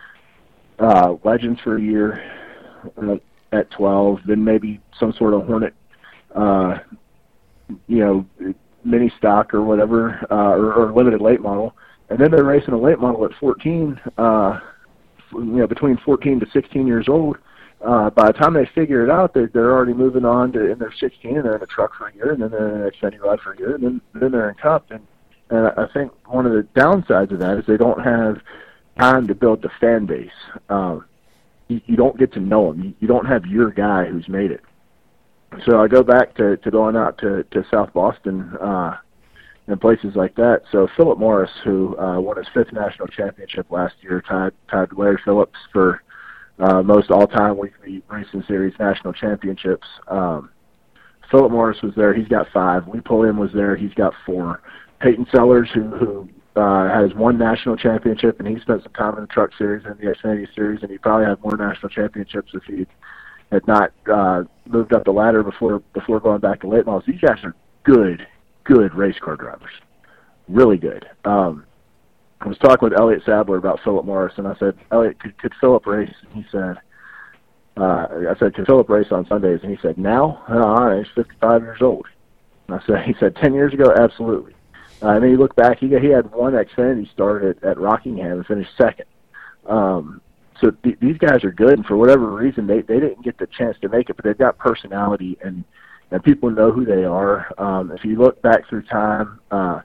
Uh, Legends for a year uh, at twelve, then maybe some sort of Hornet, uh, you know, mini stock or whatever, uh, or, or limited late model, and then they're racing a late model at fourteen, uh, you know, between fourteen to sixteen years old. Uh, by the time they figure it out, they're, they're already moving on to, and they're sixteen, and they're in a truck for a year, and then they're in an Xfinity ride for a year, and then, then they're in Cup. And, and I think one of the downsides of that is they don't have time to build the fan base. Um, you, you don't get to know them. You, you don't have your guy who's made it. So I go back to, to going out to, to South Boston uh, and places like that. So Philip Morris, who uh, won his fifth national championship last year, tied, tied Larry Phillips for uh, most all-time weekly racing series national championships. Um, Philip Morris was there. He's got five. Lee Pulliam was there. He's got four. Peyton Sellers, who, who Uh, has one national championship, and he spent some time in the Truck Series and the Xfinity Series, and he probably had more national championships if he had not uh, moved up the ladder before before going back to late models. These guys are good, good race car drivers, really good. Um, I was talking with Elliott Sadler about Philip Morris, and I said, Elliott, could, could Philip race? And he said, uh, I said, could Philip race on Sundays? And he said, now? Uh, he's fifty-five years old. And I said, he said, ten years ago, absolutely. Uh, and then you look back, he, he had one Xfinity start at, at Rockingham and finished second. Um, so th- these guys are good, and for whatever reason, they, they didn't get the chance to make it, but they've got personality, and, and people know who they are. Um, if you look back through time, uh,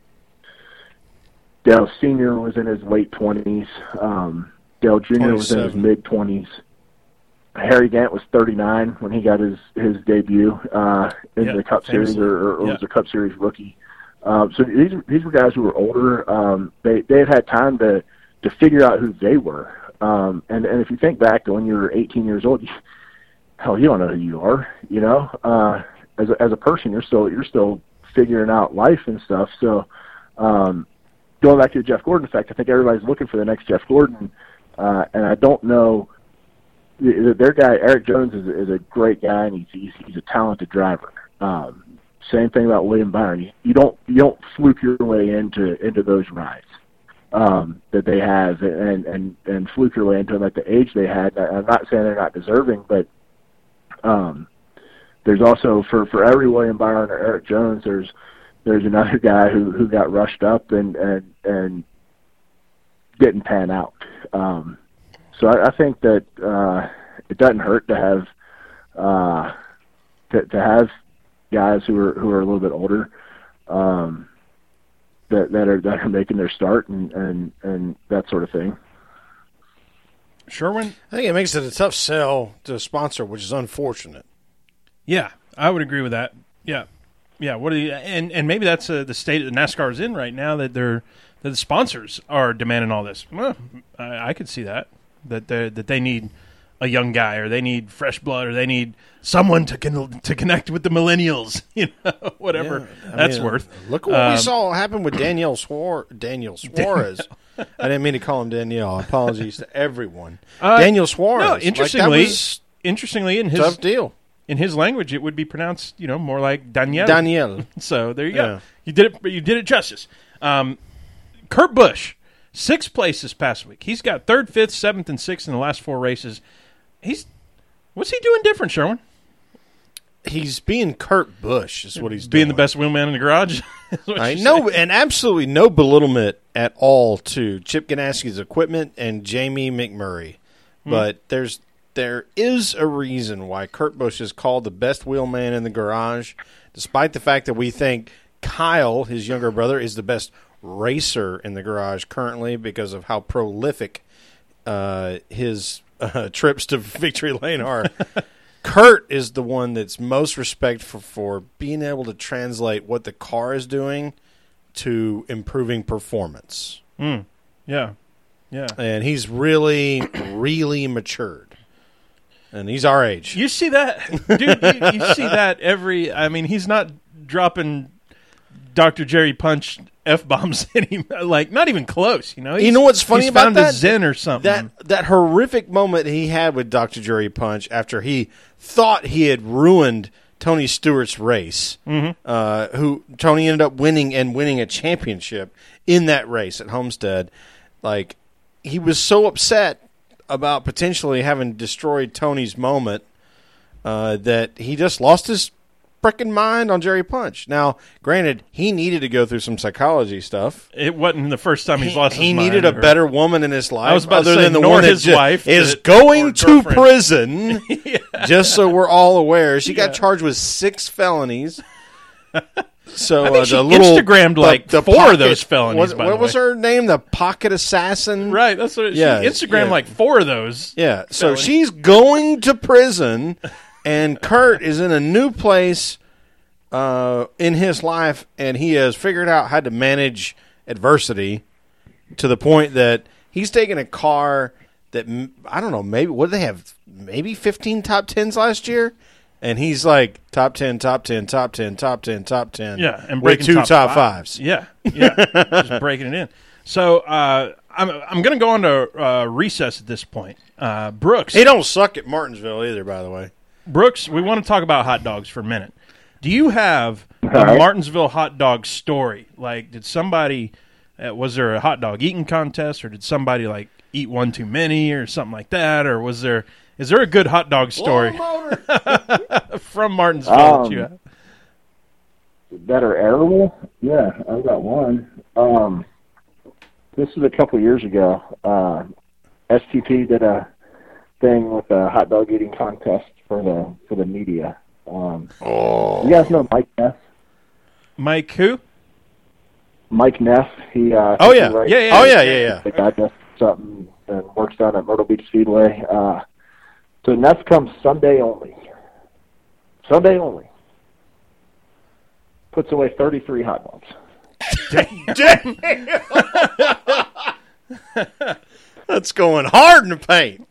Dale Senior was in his late twenties. Um, Dale Junior was in his mid-twenties. Harry Gant was thirty-nine when he got his, his debut uh, in yeah, the Cup Series, or, or yeah. was a Cup Series rookie. Um, so these these were guys who were older. Um, they they had had time to, to figure out who they were. Um, and and if you think back to when you were eighteen years old, you, hell, you don't know who you are. You know, uh, as a, as a person, you're still you're still figuring out life and stuff. So um, going back to the Jeff Gordon effect, I think everybody's looking for the next Jeff Gordon, uh, and I don't know. Their guy Erik Jones is, is a great guy, and he's he's, he's a talented driver. Um, same thing about William Byron. You, you don't you don't fluke your way into into those rides um, that they have, and, and and fluke your way into them at the age they had. I'm not saying they're not deserving, but um, there's also for, for every William Byron or Erik Jones, there's there's another guy who, who got rushed up and and and didn't pan out. Um, so I, I think that uh, it doesn't hurt to have uh, to, to have guys who are who are a little bit older um, that that are that are making their start and, and, and that sort of thing. Sherwin? I think it makes it a tough sell to a sponsor, which is unfortunate. Yeah, I would agree with that. Yeah, yeah. What do you, and and maybe that's uh, the state that NASCAR is in right now, that they're that the sponsors are demanding all this. Well, I, I could see that that they that they need a young guy, or they need fresh blood, or they need someone to con- to connect with the millennials. You know, whatever Yeah, that's mean, worth. Look what Um, we saw happen with Danielle Suar- Daniel Suarez. I didn't mean to call him Danielle. Apologies to everyone. Uh, Daniel Suarez. No, Like, interestingly, that was interestingly, in a his tough deal. in his language, it would be pronounced, you know, more like Danielle. Danielle. So there you go. Yeah. You did it. You did it justice. Um, Kurt Busch, sixth place this past week. He's got third, fifth, seventh, and sixth in the last four races. He's what's he doing different, Sherwin? He's being Kurt Busch is what he's Being doing. the best wheelman in the garage. Is what I you're know, saying? and absolutely no belittlement at all to Chip Ganassy's equipment and Jamie McMurray. Hmm. But there's there is a reason why Kurt Busch is called the best wheelman in the garage, despite the fact that we think Kyle, his younger brother, is the best racer in the garage currently because of how prolific uh, his uh, trips to victory lane are. Kurt is the one that's most respectful for being able to translate what the car is doing to improving performance. Mm. Yeah, yeah. And he's really, really matured. And he's our age. You see that, dude? You, you see that every. I mean, he's not dropping Doctor Jerry Punch F-bombs anymore. Like, not even close. You know. He's, You know what's funny he's about found that? a zen or something. That that horrific moment he had with Doctor Jerry Punch after he thought he had ruined Tony Stewart's race, mm-hmm. uh, who Tony ended up winning and winning a championship in that race at Homestead. Like, he was so upset about potentially having destroyed Tony's moment uh, that he just lost his frickin' mind on Jerry Punch. Now, granted, he needed to go through some psychology stuff. It wasn't the first time he's He, lost his he mind. needed a or- better woman in his life, I was about to other say, than the nor one that his ju- wife is that- going or to girlfriend. prison. Yeah. Just so we're all aware, she Yeah. got charged with six felonies. So I think uh, she the little Instagrammed, the- like, the four of pocket- those felonies, What, by what the was way. her name? The Pocket Assassin. Right, that's what it, Yeah, she Instagrammed yeah. like four of those. Yeah. So felonies. she's going to prison, and Kurt is in a new place uh, in his life, and he has figured out how to manage adversity to the point that he's taking a car that, m- I don't know, maybe, what did they have? Maybe fifteen top tens last year? And he's like, top ten, top ten, top ten, top ten, top ten. Yeah, and with breaking two top, top five. fives. Yeah, yeah, just breaking it in. So uh, I'm I'm going to go on to uh, recess at this point. Uh, Brooks, He don't suck at Martinsville either, by the way. Brooks, we want to talk about hot dogs for a minute. Do you have a right. Martinsville hot dog story? Like, did somebody uh, was there a hot dog eating contest, or did somebody like eat one too many, or something like that, or was there? Is there a good hot dog story from Martinsville Um, that you have? That are edible? Yeah, I've got one. Um, this was a couple years ago. Uh, S T P did a thing with a hot dog eating contest for the for the media. Um, Oh. you guys know Mike Neff? Mike who? Mike Neff. He. Uh, Oh, yeah. he writes- Yeah, yeah. Oh, yeah, yeah, yeah. The guy does something and works down at Myrtle Beach Speedway. Uh, so Neff comes Sunday only. Sunday only. Puts away thirty-three hot dogs. That's going hard in the paint.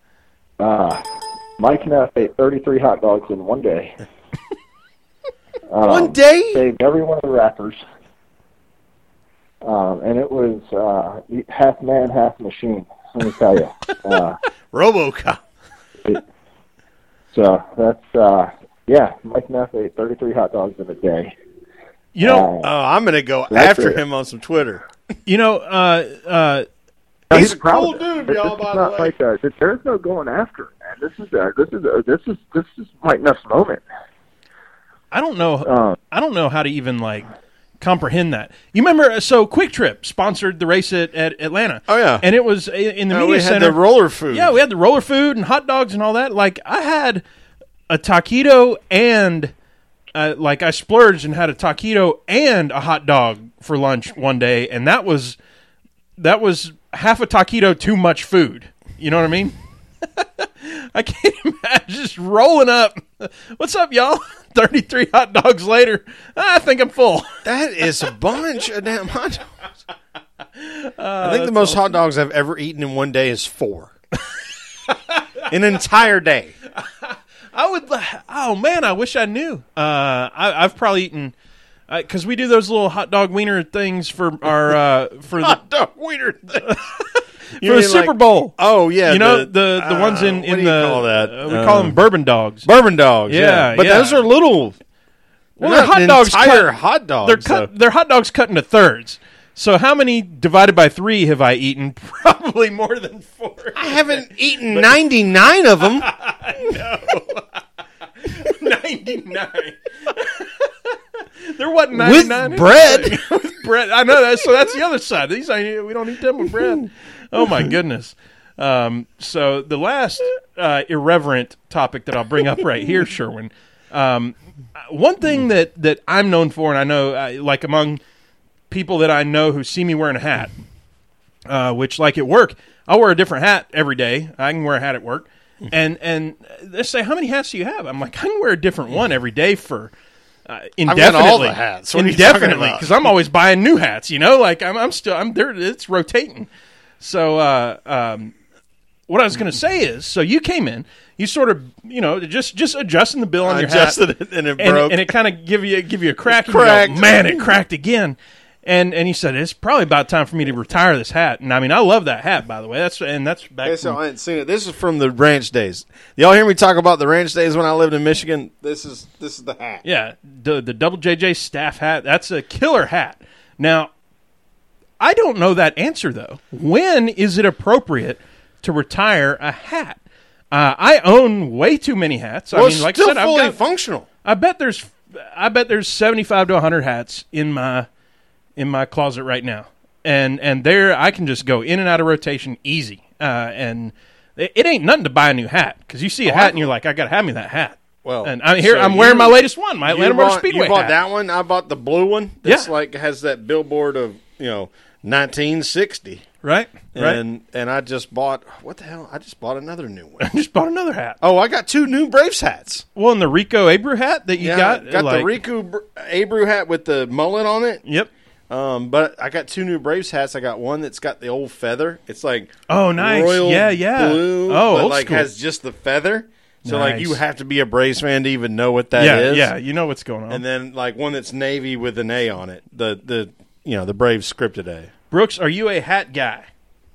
Uh, Mike Neff ate thirty-three hot dogs in one day. Um, One day? Saved every one of the wrappers. Um, and it was uh, half man, half machine, let me tell you. Uh, RoboCop. it, so that's, uh, yeah, Mike Neff ate thirty-three hot dogs in a day. You know, Oh, I'm going to go That's after it. him on some Twitter. you know, uh, uh, No, He's a proud cool of it. dude, It's- y'all, it's by the not way. Like a, there's no going after it, man. This is a, this is a, this is this is Mike Neff's moment. I don't know. Um, I don't know how to even like comprehend that. You remember? So Quick Trip sponsored the race at, at Atlanta. Oh, yeah. and it was in the Uh, media we had center. the roller food. Yeah, we had the roller food and hot dogs and all that. Like I had a taquito and uh, like I splurged and had a taquito and a hot dog for lunch one day, and that was that was half a taquito too much food. You know what I mean? I can't imagine just rolling up. What's up, y'all? thirty-three hot dogs later. I think I'm full. That is a bunch of damn hot dogs. I think the most hot dogs I've ever eaten in one day is four. An entire day. I would. Oh man, I wish I knew. Uh, I, I've probably eaten because uh, we do those little hot dog wiener things for our uh, for the, Hot dog wiener thing. for the Super Bowl. Oh, yeah. You know the, the the uh, ones in what in do you the call that? uh, we call them Um, bourbon dogs. Bourbon dogs. Yeah, Yeah. But yeah. those are little. Well, they're they're not hot an dogs entire cut- hot dogs. They're cut. They're hot dogs cut into thirds. So how many divided by three have I eaten? Probably more than four. I haven't eaten ninety-nine of them. ninety-nine. There wasn't With ninety-nine bread. with bread. I know that. So that's the other side. These ain't, we don't eat them with bread. Oh my goodness. Um, so the last uh, irreverent topic that I'll bring up right here, Sherwin. Um, one thing that, that I'm known for, and I know, uh, like among people that I know who see me wearing a hat, uh, which like at work, I wear a different hat every day. I can wear a hat at work. And and they say, how many hats do you have? I'm like, I can wear a different one every day for uh, indefinitely. got all the hats. What are you talking indefinitely, about? because I'm always buying new hats. You know, like I'm, I'm still, I'm there. It's rotating. So, uh, um, what I was going to say is, so you came in, you sort of, you know, just just adjusting the bill on I your adjusted hat, it and it and, broke. and it kind of give you give you a crack. And cracked. you go, man, it cracked again. And and he said it's probably about time for me to retire this hat. And I mean, I love that hat, by the way. That's and that's back. Okay, so from- I hadn't seen it. This is from the ranch days. Y'all hear me talk about the ranch days when I lived in Michigan? This is this is the hat. Yeah, the the Double J J staff hat. That's a killer hat. Now, I don't know that answer though. When is it appropriate to retire a hat? Uh, I own way too many hats. Well, I it's mean, like still I said, fully I've got, functional. I bet there's I bet there's seventy-five to one hundred hats in my in my closet right now. And and there I can just go in and out of rotation easy. Uh, and it, it ain't nothing to buy a new hat because you see a Oh, hat I- and you're like, I got to have me that hat. Well, and I'm here. so I'm wearing you- my latest one, my Atlanta you Motor bought, Speedway You bought hat. that one. I bought the blue one. That's Yeah. like has that billboard of you know nineteen sixty. Right, right. And and I just bought what the hell? I just bought another new one. I just bought another hat. Oh, I got two new Braves hats. Well, and the Rico Abreu hat that you Yeah, got, got like, the Riku Br- Abreu hat with the mullet on it. Yep. Um, but I got two new Braves hats. I got one that's got the old feather. It's like Oh, nice. royal Yeah, yeah. blue. Oh, but old like school. has just the feather. So like Nice. you have to be a Braves fan to even know what that yeah, is. yeah. You know what's going on. And then like one that's navy with an A on it. The the you know the Braves scripted A. Brooks, are you a hat guy?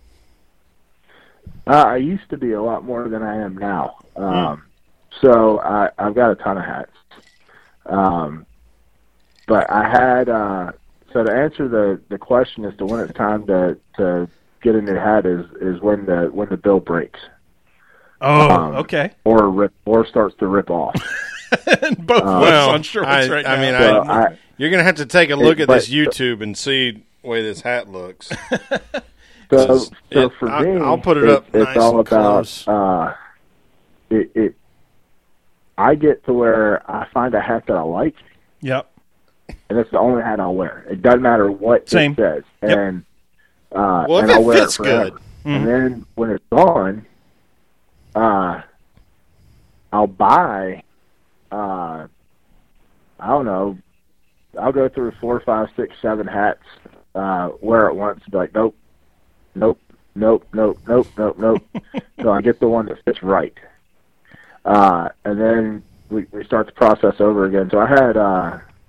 Uh, I used to be a lot more than I am now. Um, so I, I've got a ton of hats. Um, but I had, uh, so to answer the, the question as to when it's time to, to get a new hat is, is when the, when the bill breaks Oh, Um, okay. or rip, or starts to rip off. Both Uh, of us on shirts I, right I now. mean, So I, I- you're gonna have to take a look It- at this but- YouTube and see the way this hat looks. So, Just- so it- for I- me, I'll put it it- up It's nice all and about. close. Uh, it, it. I get to where I find a hat that I like, Yep. and it's the only hat I'll wear. It doesn't matter what Same. it says, Yep. and uh, Well, if and it I'll wear fits it forever. good. And then when it's gone, uh, I'll buy. Uh, I don't know. I'll go through four, five, six, seven hats, uh, wear it once, and be like, nope, nope, nope, nope, nope, nope, nope. So I get the one that fits right. Uh, and then we, we start the process over again. So I had uh,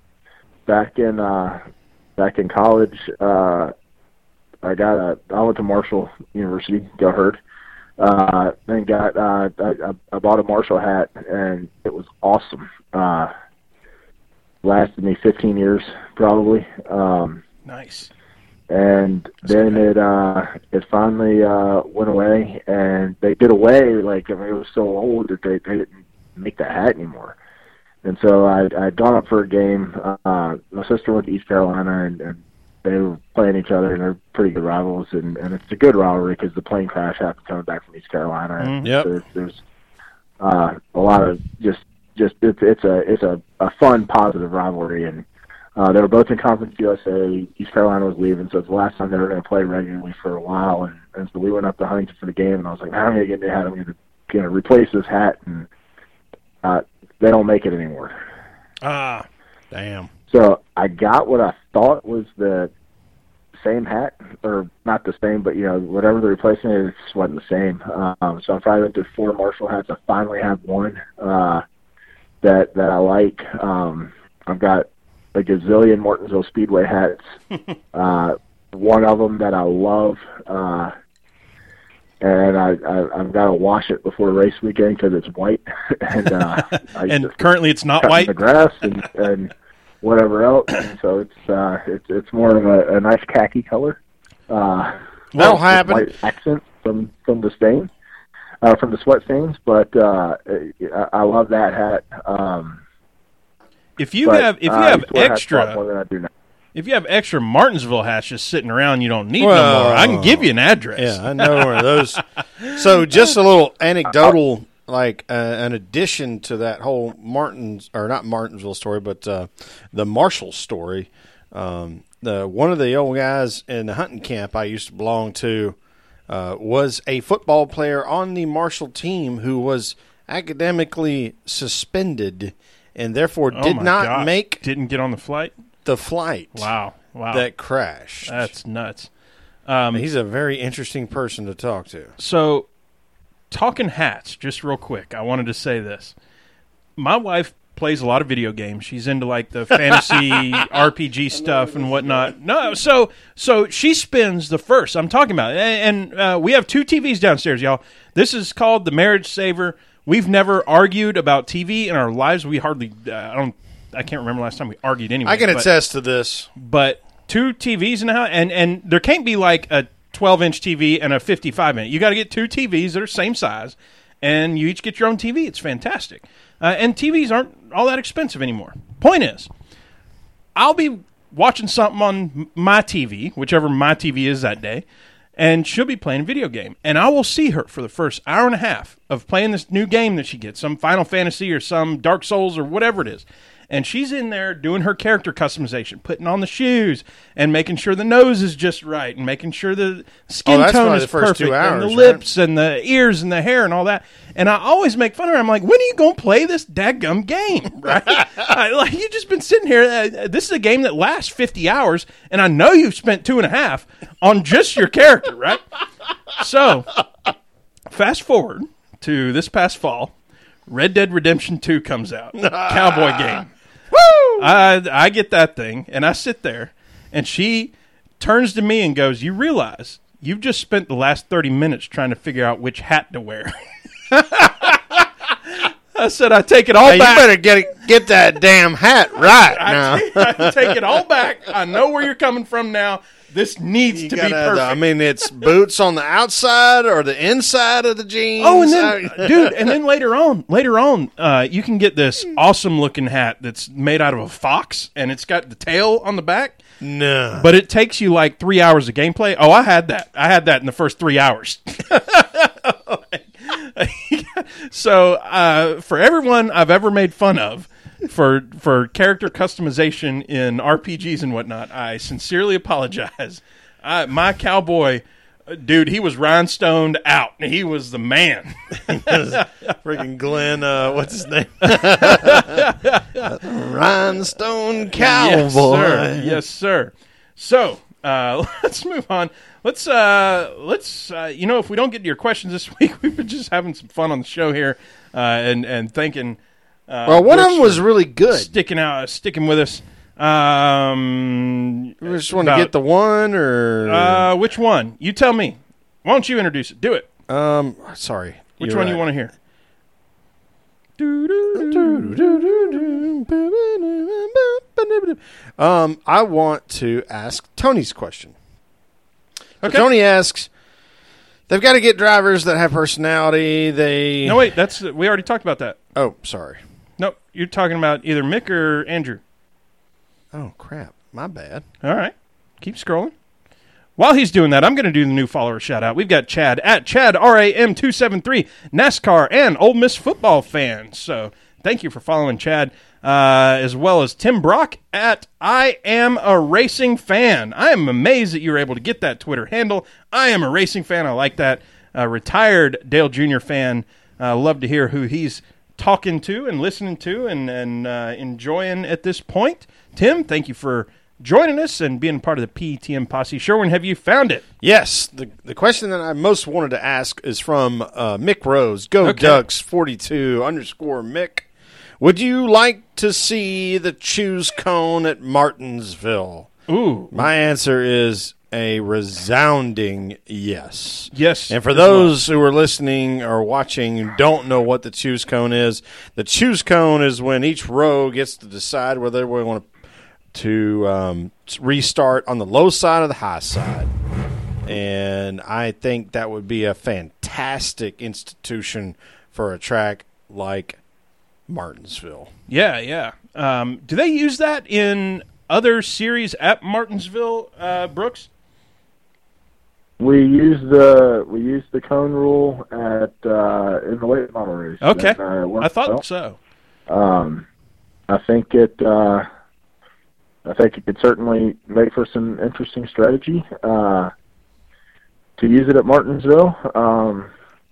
back in uh, back in college, uh, I got a. I went to Marshall University, go Herd, uh, and got. Uh, I, I bought a Marshall hat, and it was awesome. Uh, lasted me fifteen years, probably. Um, nice. And That's then great. it uh, it finally uh, went away, and they did away. Like I mean, it was so old that they, they didn't make that hat anymore. And so I I'd gone up for a game. Uh, my sister went to East Carolina, and, and they were playing each other, and they're pretty good rivals. And, and it's a good rivalry because the plane crash happened coming back from East Carolina. And Mm, yep. There's, there's uh, a lot of just just it's it's a it's a, a fun positive rivalry. And uh, they were both in Conference U S A. East Carolina was leaving, so it's the last time they were going to play regularly for a while. And, and so we went up to Huntington for the game, and I was like, I'm going to get the hat. I'm going to you know, replace this hat. And uh, they don't make it anymore. Ah, Damn. So I got what I thought was the same hat, or not the same, but, you know, whatever the replacement is, it just wasn't the same. Um, so I finally went to four Marshall hats. I finally have one uh, that that I like. Um, I've got a gazillion Martinsville Speedway hats. uh, one of them that I love, uh, and I, I, I've got to wash it before race weekend because it's white. and uh, I and just currently it's not cut in white. the grass and, and whatever else. And so it's uh, it's it's more of a, a nice khaki color. Uh, That'll with happen. White accent from from the stain, uh, from the sweat stains. But uh, I, I love that hat. Um, If you but, have if you uh, I have used to wear hats a lot extra more than I do now. if you have extra Martinsville hats just sitting around, you don't need no Well, more. I can give you an address. Yeah, I know where those. So, just a little anecdotal, like uh, an addition to that whole Martins or not Martinsville story, but uh, the Marshall story. Um, the one of the old guys in the hunting camp I used to belong to uh, was a football player on the Marshall team who was academically suspended and therefore Oh did my not gosh. make didn't get on the flight. the flight Wow, wow, that crashed. that's nuts. Um, He's a very interesting person to talk to. So, talking hats, just real quick, I wanted to say this. My wife plays a lot of video games. She's into like the fantasy R P G stuff and whatnot. No, so so she spends the first. I'm talking about, and, and uh, we have two T Vs downstairs, y'all. This is called the Marriage Saver. We've never argued about T V in our lives. We hardly. Uh, I don't. I can't remember last time we argued anyway. I can but, attest to this. But two T Vs in the house, and and there can't be like a twelve inch T V and a fifty-five inch. You got to get two T Vs that are same size, and you each get your own T V. It's fantastic. Uh, and T Vs aren't all that expensive anymore. Point is, I'll be watching something on my T V, whichever my T V is that day, and she'll be playing a video game. And I will see her for the first hour and a half of playing this new game that she gets, some Final Fantasy or some Dark Souls or whatever it is. And she's in there doing her character customization, putting on the shoes and making sure the nose is just right and making sure the skin Oh, that's tone probably is the first perfect two and hours, the right? lips and the ears and the hair and all that. And I always make fun of her. I'm like, when are you going to play this dadgum game? Right? I, like, you've just been sitting here. Uh, this is a game that lasts fifty hours, and I know you've spent two and a half on just your character, right? So, fast forward to this past fall, Red Dead Redemption two comes out. Cowboy game. Woo! I, I get that thing, and I sit there, and she turns to me and goes, you realize you've just spent the last thirty minutes trying to figure out which hat to wear. I said, I take it all Hey, back. you better get get that damn hat right now. I, I take it all back. I know where you're coming from now. This needs You to be gotta- perfect. I mean, it's boots on the outside or the inside of the jeans. Oh, and then, I- dude, and then later on, later on, uh, you can get this awesome-looking hat that's made out of a fox, and it's got the tail on the back. no. But it takes you like three hours of gameplay. Oh, I had that. I had that in the first three hours. So, uh, for everyone I've ever made fun of for for character customization in R P Gs and whatnot, I sincerely apologize. I, my cowboy, uh, dude, he was rhinestoned out. He was the man. Freaking Glenn, uh, what's his name? Rhinestone Cowboy. Yes, sir. Yes, sir. So uh, let's move on. Let's uh, let's uh, you know, if we don't get to your questions this week, we've been just having some fun on the show here, uh, and and thanking. Uh, Well, one of Rich them was for really good. sticking out, sticking with us. Um, we just want to get the one, or uh, which one? You tell me. Why don't you introduce it? Do it. Um, sorry. Which one right. you want to hear? Um, I want to ask Tony's question. Okay. So Tony asks, they've got to get drivers that have personality. They No, wait. That's we already talked about that. Oh, sorry. Nope. You're talking about either Mick or Andrew. Oh, crap. My bad. All right. Keep scrolling. While he's doing that, I'm going to do the new follower shout-out. We've got Chad at Chad R A M two seven three, NASCAR and Ole Miss football fans. So thank you for following Chad, uh, as well as Tim Brock at I Am a Racing Fan. I am amazed that you were able to get that Twitter handle. I am a racing fan. I like that. Uh, retired Dale Junior fan. Uh, love to hear who he's talking to and listening to and, and uh, enjoying at this point. Tim, thank you for joining us and being part of the P E T M posse. Sherwin, have you found it? Yes. The the question that I most wanted to ask is from uh, Mick Rose. Go Okay. Ducks forty-two underscore Mick. Would you like to see the choose cone at Martinsville? Ooh. My answer is a resounding yes. Yes. And for as those who are listening or watching and don't know what the choose cone is, the choose cone is when each row gets to decide whether they want to to um, restart on the low side or the high side. And I think that would be a fantastic institution for a track like Martinsville. Yeah, yeah. Um, do they use that in other series at Martinsville, uh, Brooks? We use the we use the cone rule at uh, in the late model race. Okay. And, uh, it worked I thought well. so. Um, I think it. Uh, I think it could certainly make for some interesting strategy uh, to use it at Martinsville. Um,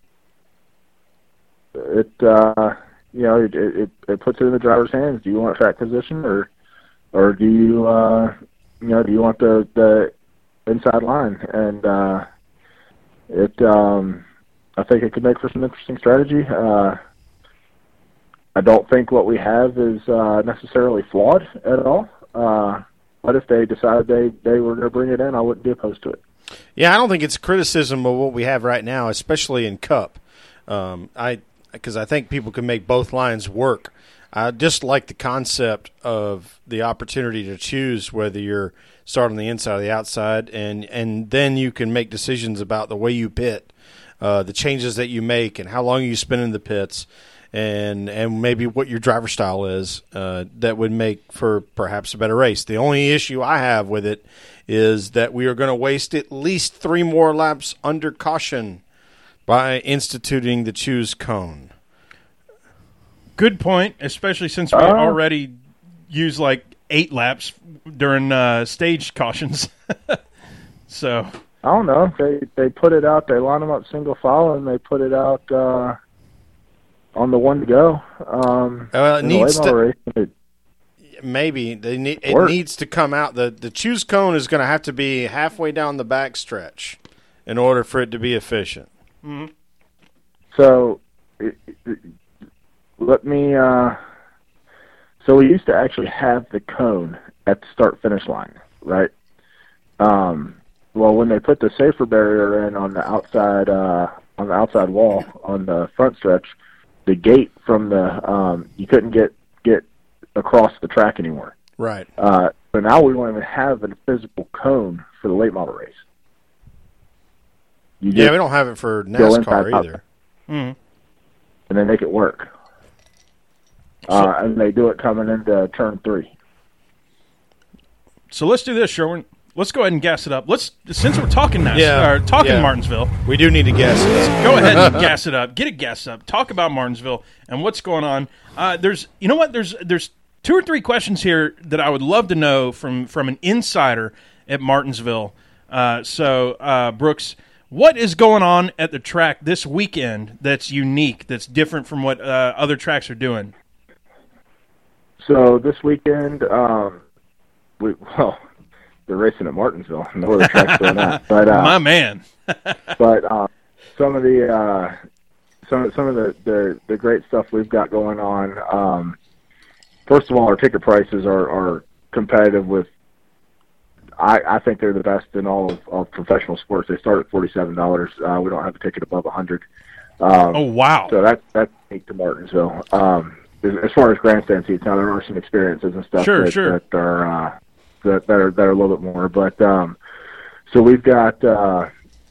it uh, you know it, it it puts it in the driver's hands. Do you want track position or or do you uh, you know do you want the the inside line? And uh, it um, I think it could make for some interesting strategy. Uh, I don't think what we have is uh, necessarily flawed at all. Uh, but if they decided they, they were going to bring it in, I wouldn't be opposed to it. Yeah, I don't think it's criticism of what we have right now, especially in Cup. Um, I because I think people can make both lines work. I just like the concept of the opportunity to choose whether you're starting the inside or the outside, and, and then you can make decisions about the way you pit, uh, the changes that you make, and how long you spend in the pits. And and maybe what your driver style is uh, that would make for perhaps a better race. The only issue I have with it is that we are going to waste at least three more laps under caution by instituting the choose cone. Good point, especially since we Uh, already use like eight laps during uh, stage cautions. So I don't know. They they put it out. They line them up single file, and they put it out uh, on the one to go. Um, Well, it in the needs late model to- race. It, Maybe they need, it Work. needs to come out. The the choose cone is going to have to be halfway down the back stretch in order for it to be efficient. so it, it, let me. Uh, so we used to actually have the cone at the start finish line, right? Um, well, when they put the safer barrier in on the outside uh, on the outside wall on the front stretch, the gate from the um, you couldn't get get across the track anymore. Right. Uh, so now we won't even have a physical cone for the late model race. You Yeah, just we don't have it for go inside, NASCAR out, either. mhm. and they make it work. Uh, and they do it coming into turn three. so let's do this, Sherwin. Let's go ahead and gas it up. Let's since we're talking now, Yeah, or talking yeah. Martinsville. We do need to guess. Go ahead and gas it up. Get it gassed up. Talk about Martinsville and what's going on. Uh, there's, you know what? There's, there's two or three questions here that I would love to know from from an insider at Martinsville. Uh, so, uh, Brooks, what is going on at the track this weekend that's unique, that's different from what uh, other tracks are doing? So this weekend, um, we well, they're racing at Martinsville. No other track's doing that. But uh, My man. but uh, some of the uh, some some of the, the, the great stuff we've got going on. Um, first of all, our ticket prices are, are competitive with. I, I think they're the best in all of, of professional sports. They start at forty-seven dollars. Uh, we don't have a ticket above a hundred. Um, oh wow! So that's that's unique to Martinsville. Um, as, as far as grandstand seats, now there are some experiences and stuff sure, that, sure. that are uh, that, that are that are a little bit more. But um, so we've got uh,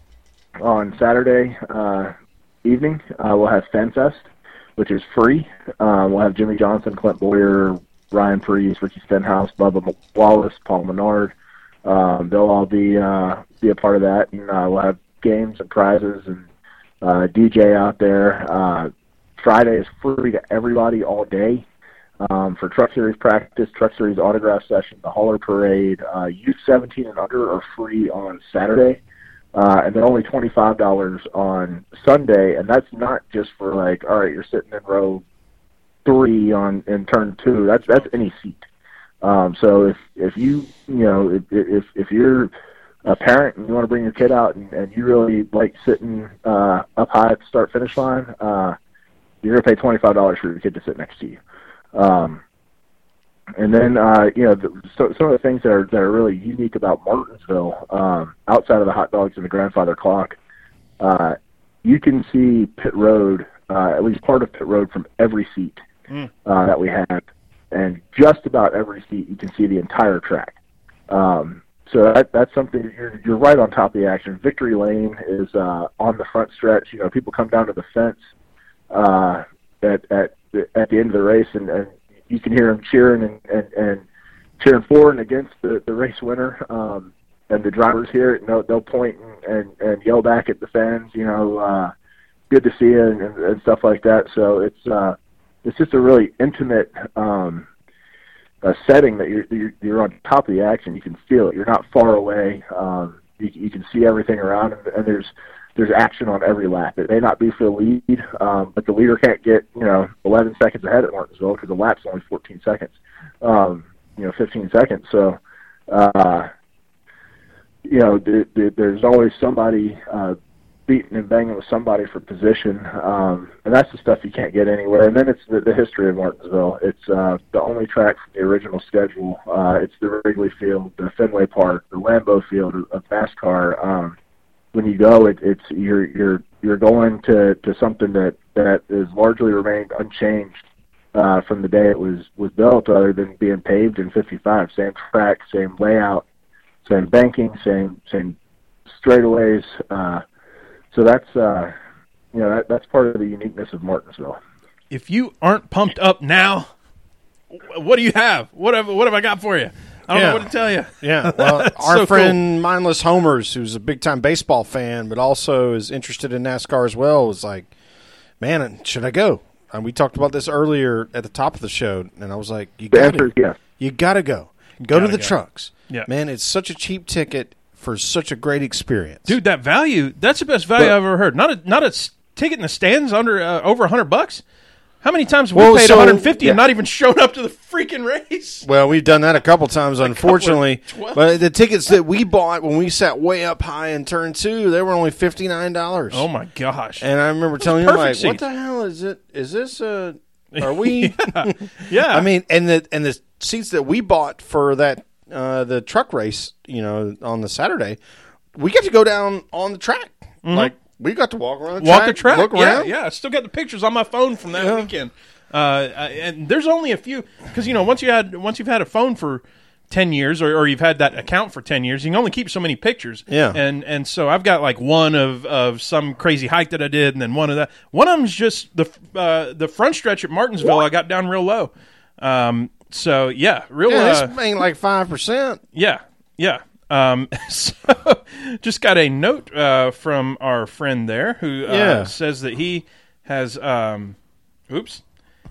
on Saturday uh, evening uh, we'll have Fan Fest, which is free. Uh, we'll have Jimmy Johnson, Clint Boyer, Ryan Freese, Ricky Stenhouse, Bubba Wallace, Paul Menard. Um, they'll all be uh, be a part of that, and uh, we'll have games and prizes and uh, D J out there. Uh, Friday is free to everybody all day um, for Truck Series practice, Truck Series autograph session, the Hauler Parade. Uh, youth seventeen and under are free on Saturday, uh, and they're only twenty-five dollars on Sunday, and that's not just for like, all right, you're sitting in row three on in turn two. That's that's any seat. Um, so if if you you know if if if you're a parent and you want to bring your kid out and, and you really like sitting uh, up high at the start finish line, uh, you're gonna pay twenty-five dollars for your kid to sit next to you. Um, and then uh, you know the, so, some of the things that are that are really unique about Martinsville, um, outside of the hot dogs and the grandfather clock, uh, you can see pit road, uh, at least part of pit road from every seat mm. uh, that we have. And just about every seat, you can see the entire track. Um, so that, that's something, you're, you're right on top of the action. Victory Lane is uh, on the front stretch. You know, people come down to the fence uh, at, at, at the end of the race, and, and you can hear them cheering and, and, and cheering for and against the, the race winner. Um, and the drivers hear it, and they'll, they'll point and, and, and yell back at the fans, you know, uh, good to see you, and, and, and stuff like that. So it's uh, it's just a really intimate um, uh, setting that you're, you're you're on top of the action. You can feel it. You're not far away. Um, you, you can see everything around, and, and there's there's action on every lap. It may not be for the lead, um, but the leader can't get you know eleven seconds ahead at Martinsville because the lap's only fourteen seconds, um, you know, fifteen seconds. So, uh, you know, th- th- there's always somebody uh, beating and banging with somebody for position, um, and that's the stuff you can't get anywhere. And then it's the, the history of Martinsville. It's uh, the only track from the original schedule. Uh, it's the Wrigley Field, the Fenway Park, the Lambeau Field of NASCAR. Um, when you go, it, it's you're you're you're going to, to something that that has largely remained unchanged uh, from the day it was was built, other than being paved in fifty-five. Same track, same layout, same banking, same same straightaways. Uh, So that's uh, you know that, that's part of the uniqueness of Martinsville. If you aren't pumped up now, what do you have? What have what have I got for you? I don't yeah. know what to tell you. Yeah, well, our so friend cool. Mindless Homers, who's a big time baseball fan, but also is interested in NASCAR as well, was like, "Man, should I go?" And we talked about this earlier at the top of the show, and I was like, "You got to, yes. you got to go. Go gotta to the go. trucks, yeah. man. It's such a cheap ticket." For such a great experience, dude. That value, that's the best value but, I've ever heard. Not a not a ticket in the stands under uh, over a hundred bucks. How many times have well, we paid so, one hundred fifty yeah. and not even shown up to the freaking race? Well, we've done that a couple times, a unfortunately. Couple but the tickets that we bought when we sat way up high in turn two, they were only fifty nine dollars. Oh my gosh! And I remember That's telling you, like, seats. what the hell is it? Is this a? Are we? yeah. yeah. I mean, and the and the seats that we bought for that uh, the truck race, you know, on the Saturday. We get to go down on the track. Mm-hmm. Like, we got to walk around the walk track. the track. Look yeah, around. yeah. I still got the pictures on my phone from that yeah. weekend. Uh, and there's only a few because you know once you had once you've had a phone for ten years or, or you've had that account for ten years, you can only keep so many pictures. Yeah. And and so I've got like one of, of some crazy hike that I did, and then one of that. One of them's just the uh, the front stretch at Martinsville. What? I got down real low. Um. So yeah, real. Yeah, uh, this ain't like five percent. Yeah. Yeah. Um, so just got a note uh, from our friend there who uh, yeah. says that he has. Um, oops.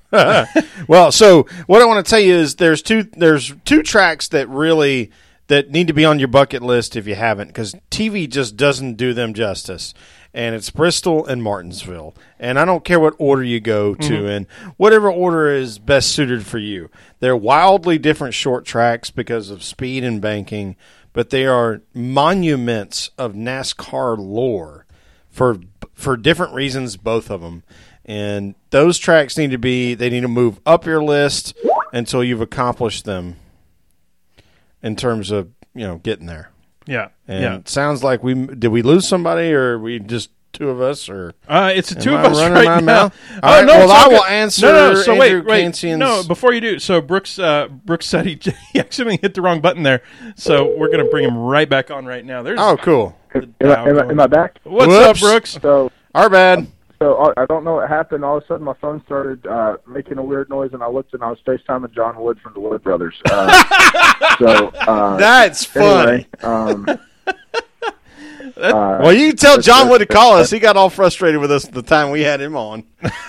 Well, so what I want to tell you is there's two there's two tracks that really that need to be on your bucket list if you haven't, because T V just doesn't do them justice. And it's Bristol and Martinsville. And I don't care what order you go to mm-hmm. in, whatever order is best suited for you. They're wildly different short tracks because of speed and banking, but they are monuments of NASCAR lore for for different reasons, both of them. And those tracks need to be, they need to move up your list until you've accomplished them. in terms of you know getting there. Yeah, And yeah. it sounds like we did we lose somebody, or are we just two of us, or Uh, it's the two Am of I us running right my now. mouth? Oh, All right, no, well, it's all I will good. answer No, no, so wait, Andrew wait. Cansian's- No, before you do, so Brooks, uh, Brooks said he, he accidentally hit the wrong button there, so we're going to bring him right back on right now. There's Oh, cool. Am I, am, I, am I back? What's Whoops. up, Brooks? So, Our bad. so I I don't know what happened. All of a sudden, my phone started uh, making a weird noise, and I looked and I was FaceTiming John Wood from the Wood Brothers. Uh, so uh, That's funny. anyway, um, uh, Well, you can tell John Wood to call us. He got all frustrated with us the time we had him on.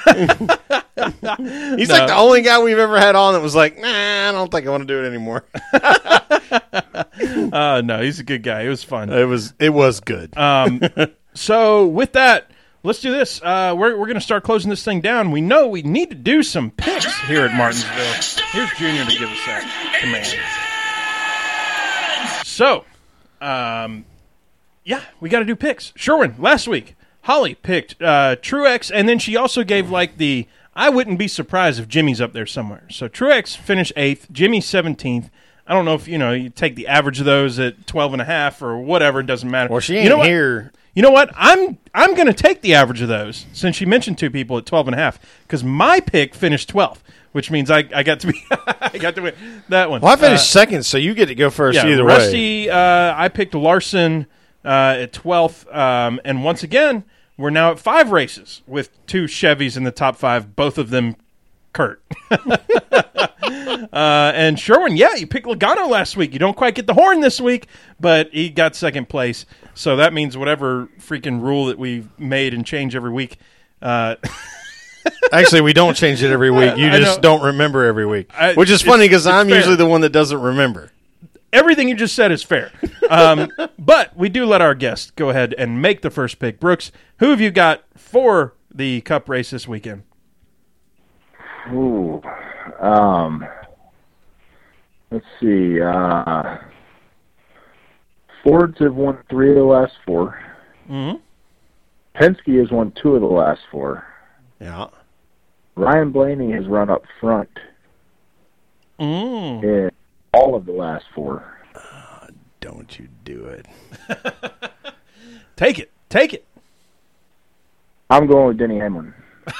He's No. like the only guy we've ever had on that was like, nah, I don't think I want to do it anymore. Uh, no, he's a good guy. It was fun. It was it was good. Um, so with that, let's do this. Uh, we're we're going to start closing this thing down. We know we need to do some picks here at Martinsville. Here's Junior to give us that command. So, um, yeah, we got to do picks. Sherwin, last week, Holly picked uh, Truex, and then she also gave like the, I wouldn't be surprised if Jimmy's up there somewhere. So Truex finished eighth, Jimmy seventeenth. I don't know if, you know, you take the average of those at twelve and a half or whatever, it doesn't matter. Well, she ain't you know what? here. You know what? I'm I'm going to take the average of those since she mentioned two people at twelve and a half because my pick finished twelfth, which means I, I got to be I got to win that one. Well, I finished Uh, second, so you get to go first yeah, either way. Rusty, uh, I picked Larson uh, at twelfth, um, and once again, we're now at five races with two Chevys in the top five, both of them Kurt. uh, and Sherwin, yeah, you picked Logano last week. You don't quite get the horn this week, but he got second place. So that means whatever freaking rule that we've made and change every week. Uh, Actually, we don't change it every week. You I just know. don't remember every week, I- which is it's- funny because it's I'm fair. usually the one that doesn't remember. Everything you just said is fair. Um, but we do let our guests go ahead and make the first pick. Brooks, who have you got for the Cup race this weekend? Ooh, um, let's see. Uh, Fords have won three of the last four. Mm-hmm. Penske has won two of the last four. Yeah. Ryan Blaney has run up front Mm. in all of the last four. Don't you do it. Take it. Take it. I'm going with Denny Hamlin.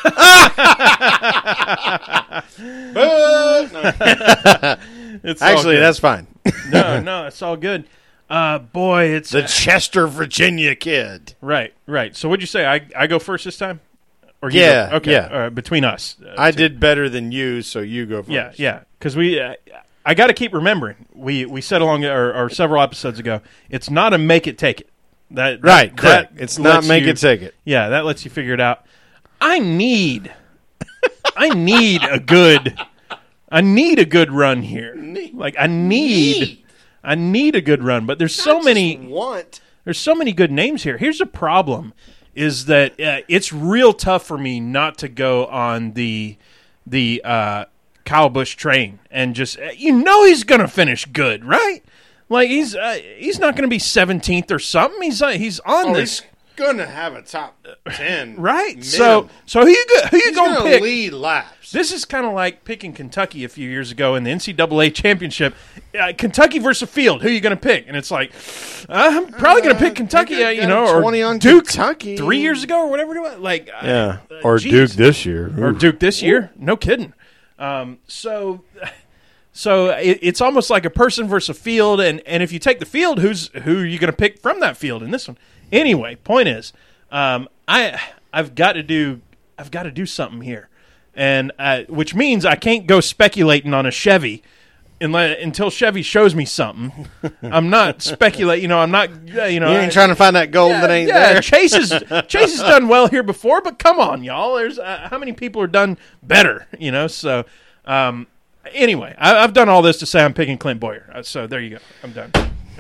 It's all Actually, good. that's fine. no, no, it's all good. Uh, boy, it's The Chester, Virginia kid. right, right. So, what'd you say? I I go first this time, or you Yeah, go? Okay, yeah. All right, between us, uh, I two. did better than you, so you go first. Yeah, yeah. Because we, uh, I got to keep remembering. We we said along or, or several episodes ago, it's not a make it take it. That, that Right, that correct. It's not lets make you- it take it. Yeah, that lets you figure it out. I need, I need a good, I need a good run here. Like I need, I need a good run. But there's so many. Want. There's so many good names here. Here's the problem: is that uh, it's real tough for me not to go on the the uh, Kyle Busch train and just uh, you know he's gonna finish good, right? Like he's uh, he's not gonna be seventeenth or something. He's uh, he's on Oh, this he's gonna have a top ten, right. minimum. So so who you go, who you he's gonna, gonna pick? lead laps. This is kind of like picking Kentucky a few years ago in the N C double A championship. Uh, Kentucky versus Field. Who are you going to pick? And it's like, uh, I'm probably going to pick Kentucky, think I uh, you got know, a or twenty on Duke Kentucky. three years ago or whatever. Like, Yeah, uh, or geez. Duke this year, Or Oof. Duke this year. No kidding. Um, so, so it, it's almost like a person versus a field, and, and if you take the field, who's who are you going to pick from that field in this one? Anyway, point is, um, I I've got to do I've got to do something here, and uh, which means I can't go speculating on a Chevy. Unless, until Chevy shows me something, I'm not speculating. You know, I'm not. Uh, you know, You ain't I- trying to find that gold yeah, that ain't yeah, there. Chase has Chase has done well here before, but come on, y'all. There's uh, how many people are done better, you know? So, um, anyway, I, I've done all this to say I'm picking Clint Boyer. Uh, so there you go. I'm done.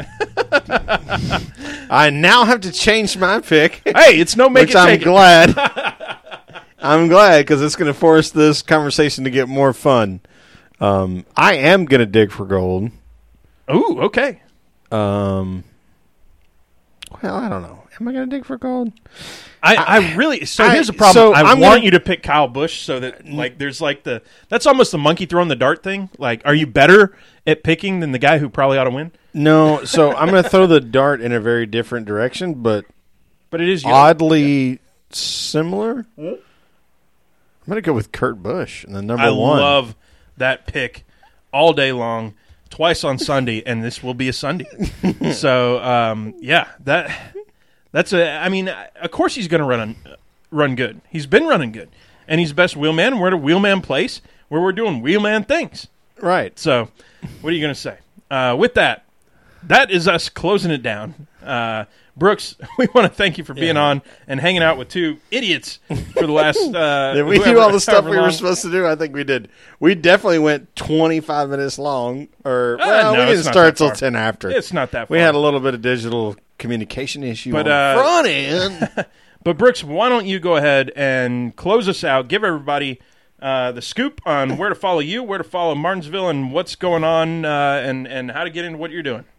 I now have to change my pick, Hey, it's no make which it I'm take it. glad. I'm glad because it's going to force this conversation to get more fun. Um, I am going to dig for gold. Ooh, okay. Um, Well, I don't know. Am I going to dig for gold? I, I really so I- here's the problem. so I I'm want gonna- you to pick Kyle Busch so that like there's like the that's almost the monkey throwing the dart thing. Like, are you better at picking than the guy who probably ought to win? No, so I'm going to throw the dart in a very different direction, but But it is your, oddly similar. I'm going to go with Kurt Busch and the number I one. love that pick all day long, twice on Sunday, and this will be a Sunday. so um, yeah, that that's a. I mean, of course he's going to run run good. He's been running good, and he's the best wheelman. We're at a wheelman place where we're doing wheelman things. Right. So, what are you going to say? Uh, with that, that is us closing it down. Uh, Brooks, we want to thank you for being Yeah. on and hanging out with two idiots for the last. Uh, Did we whoever- do all the stuff however we were long. supposed to do? I think we did. We definitely went twenty-five minutes long. Or Uh, well, no, we it's didn't not start that till far. ten after. It's not that far. We had a little bit of digital communication issue But, on uh, the front end. But Brooks, why don't you go ahead and close us out? Give everybody uh, the scoop on where to follow you, where to follow Martinsville, and what's going on, uh, and and how to get into what you're doing.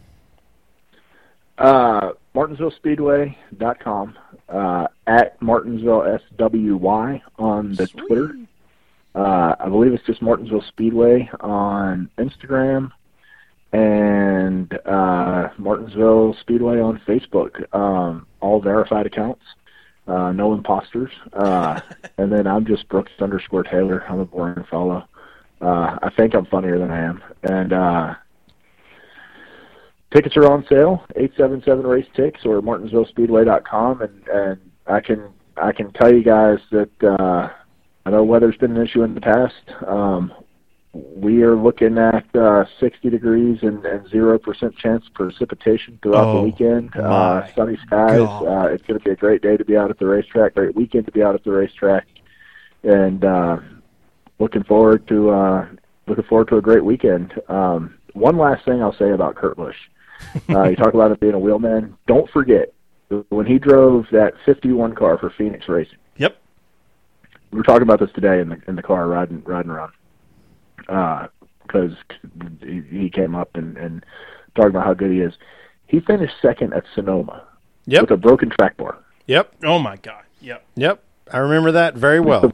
Uh, Martinsville Speedway dot com, uh, at Martinsville S W Y on the Sweet. Twitter. Uh, I believe it's just Martinsville Speedway on Instagram, and uh, Martinsville Speedway on Facebook. Um, all verified accounts, uh, no imposters. Uh, and then I'm just Brooks underscore Taylor. I'm a boring fellow. Uh, I think I'm funnier than I am. And uh, tickets are on sale, eight seven seven Race Ticks or Martinsville Speedway dot com. And, and I can I can tell you guys that uh, I know weather's been an issue in the past. Um, we are looking at uh, sixty degrees and, and zero percent chance of precipitation throughout Oh, the weekend. my Uh, sunny skies. God. Uh, it's going to be a great day to be out at the racetrack, great weekend to be out at the racetrack. And uh, looking forward to uh, looking forward to a great weekend. Um, one last thing I'll say about Kurt Busch. Uh, you talk about him being a wheelman. Don't forget, when he drove that fifty-one car for Phoenix Racing, Yep. we were talking about this today in the in the car riding riding around, because he, he came up and, and talking about how good he is. He finished second at Sonoma Yep. with a broken track bar. Yep. Oh my God. Yep. Yep. I remember that very well.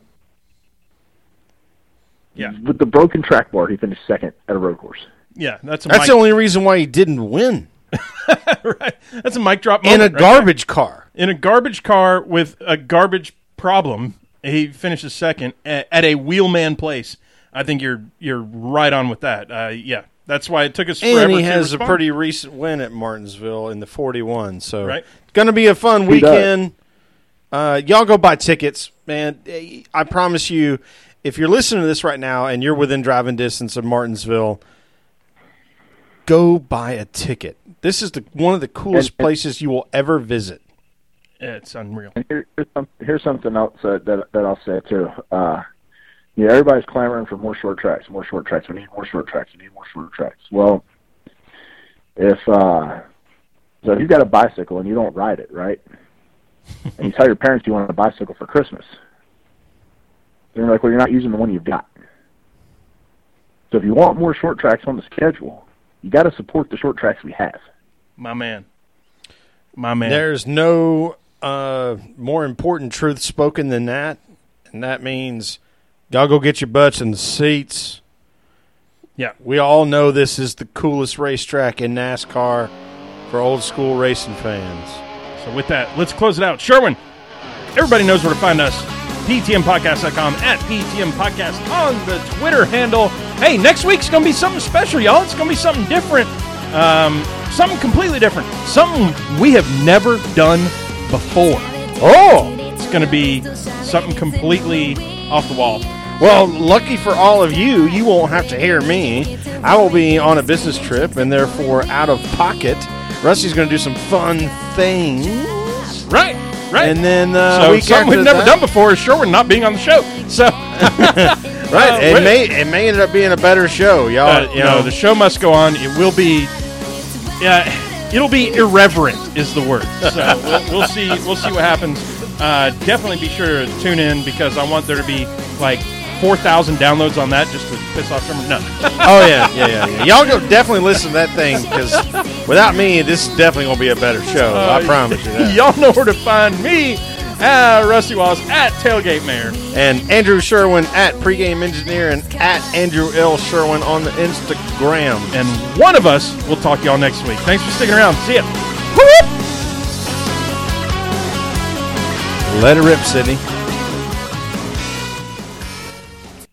Yeah. With the broken track bar, he finished second at a road course. Yeah. That's a That's mic, the only reason why he didn't win. right. That's a mic drop In moment a right garbage car. there. In a garbage car with a garbage problem. He finishes second at, at a wheelman place. I think you're you're right on with that. Uh, yeah. That's why it took us forever And he to has a respond. pretty recent win at Martinsville in the forty-one. So Right. it's going to be a fun He does. weekend. Uh, y'all go buy tickets, man. I promise you, if you're listening to this right now and you're within driving distance of Martinsville, go buy a ticket. This is the one of the coolest And- and- places you will ever visit. It's unreal. And here, here's, some, here's something else uh, that that I'll say too. Uh, yeah, everybody's clamoring for more short tracks, more short tracks. We need more short tracks. We need more short tracks. Well, if uh, so, if you've got a bicycle and you don't ride it, right? And you tell your parents you want a bicycle for Christmas, they're like, "Well, you're not using the one you've got." So, if you want more short tracks on the schedule, you got to support the short tracks we have. My man. My man. There's no uh, more important truth spoken than that, and that means y'all go get your butts in the seats. Yeah. We all know this is the coolest racetrack in NASCAR for old school racing fans. So with that, let's close it out. Sherwin, everybody knows where to find us. P T M podcast dot com, at P T M Podcast on the Twitter handle. Hey, next week's going to be something special, y'all. It's going to be something different. Um, something completely different. Something we have never done before. Oh! It's going to be something completely off the wall. Well, lucky for all of you, you won't have to hear me. I will be on a business trip and therefore out of pocket. Rusty's going to do some fun things. Right, right. And then uh, so week something after we've never that- done before is Sherwin not being on the show. So Right, Uh, it wait- may it may end up being a better show, y'all. Uh, you you know, know, the show must go on. It will be, yeah, it'll be irreverent is the word. So we'll, we'll see. We'll see what happens. Uh, definitely be sure to tune in because I want there to be like four thousand downloads on that just to piss off someone. No. Oh, yeah, yeah, yeah, yeah. Y'all go definitely listen to that thing, because without me, this is definitely going to be a better show. Uh, I promise you that. Y'all know where to find me, uh, Rusty Wallace, at Tailgate Mayor. And Andrew Sherwin at Pregame Engineer, and at Andrew L. Sherwin on the Instagram. And one of us will talk to y'all next week. Thanks for sticking around. See ya. Let it rip, Sydney.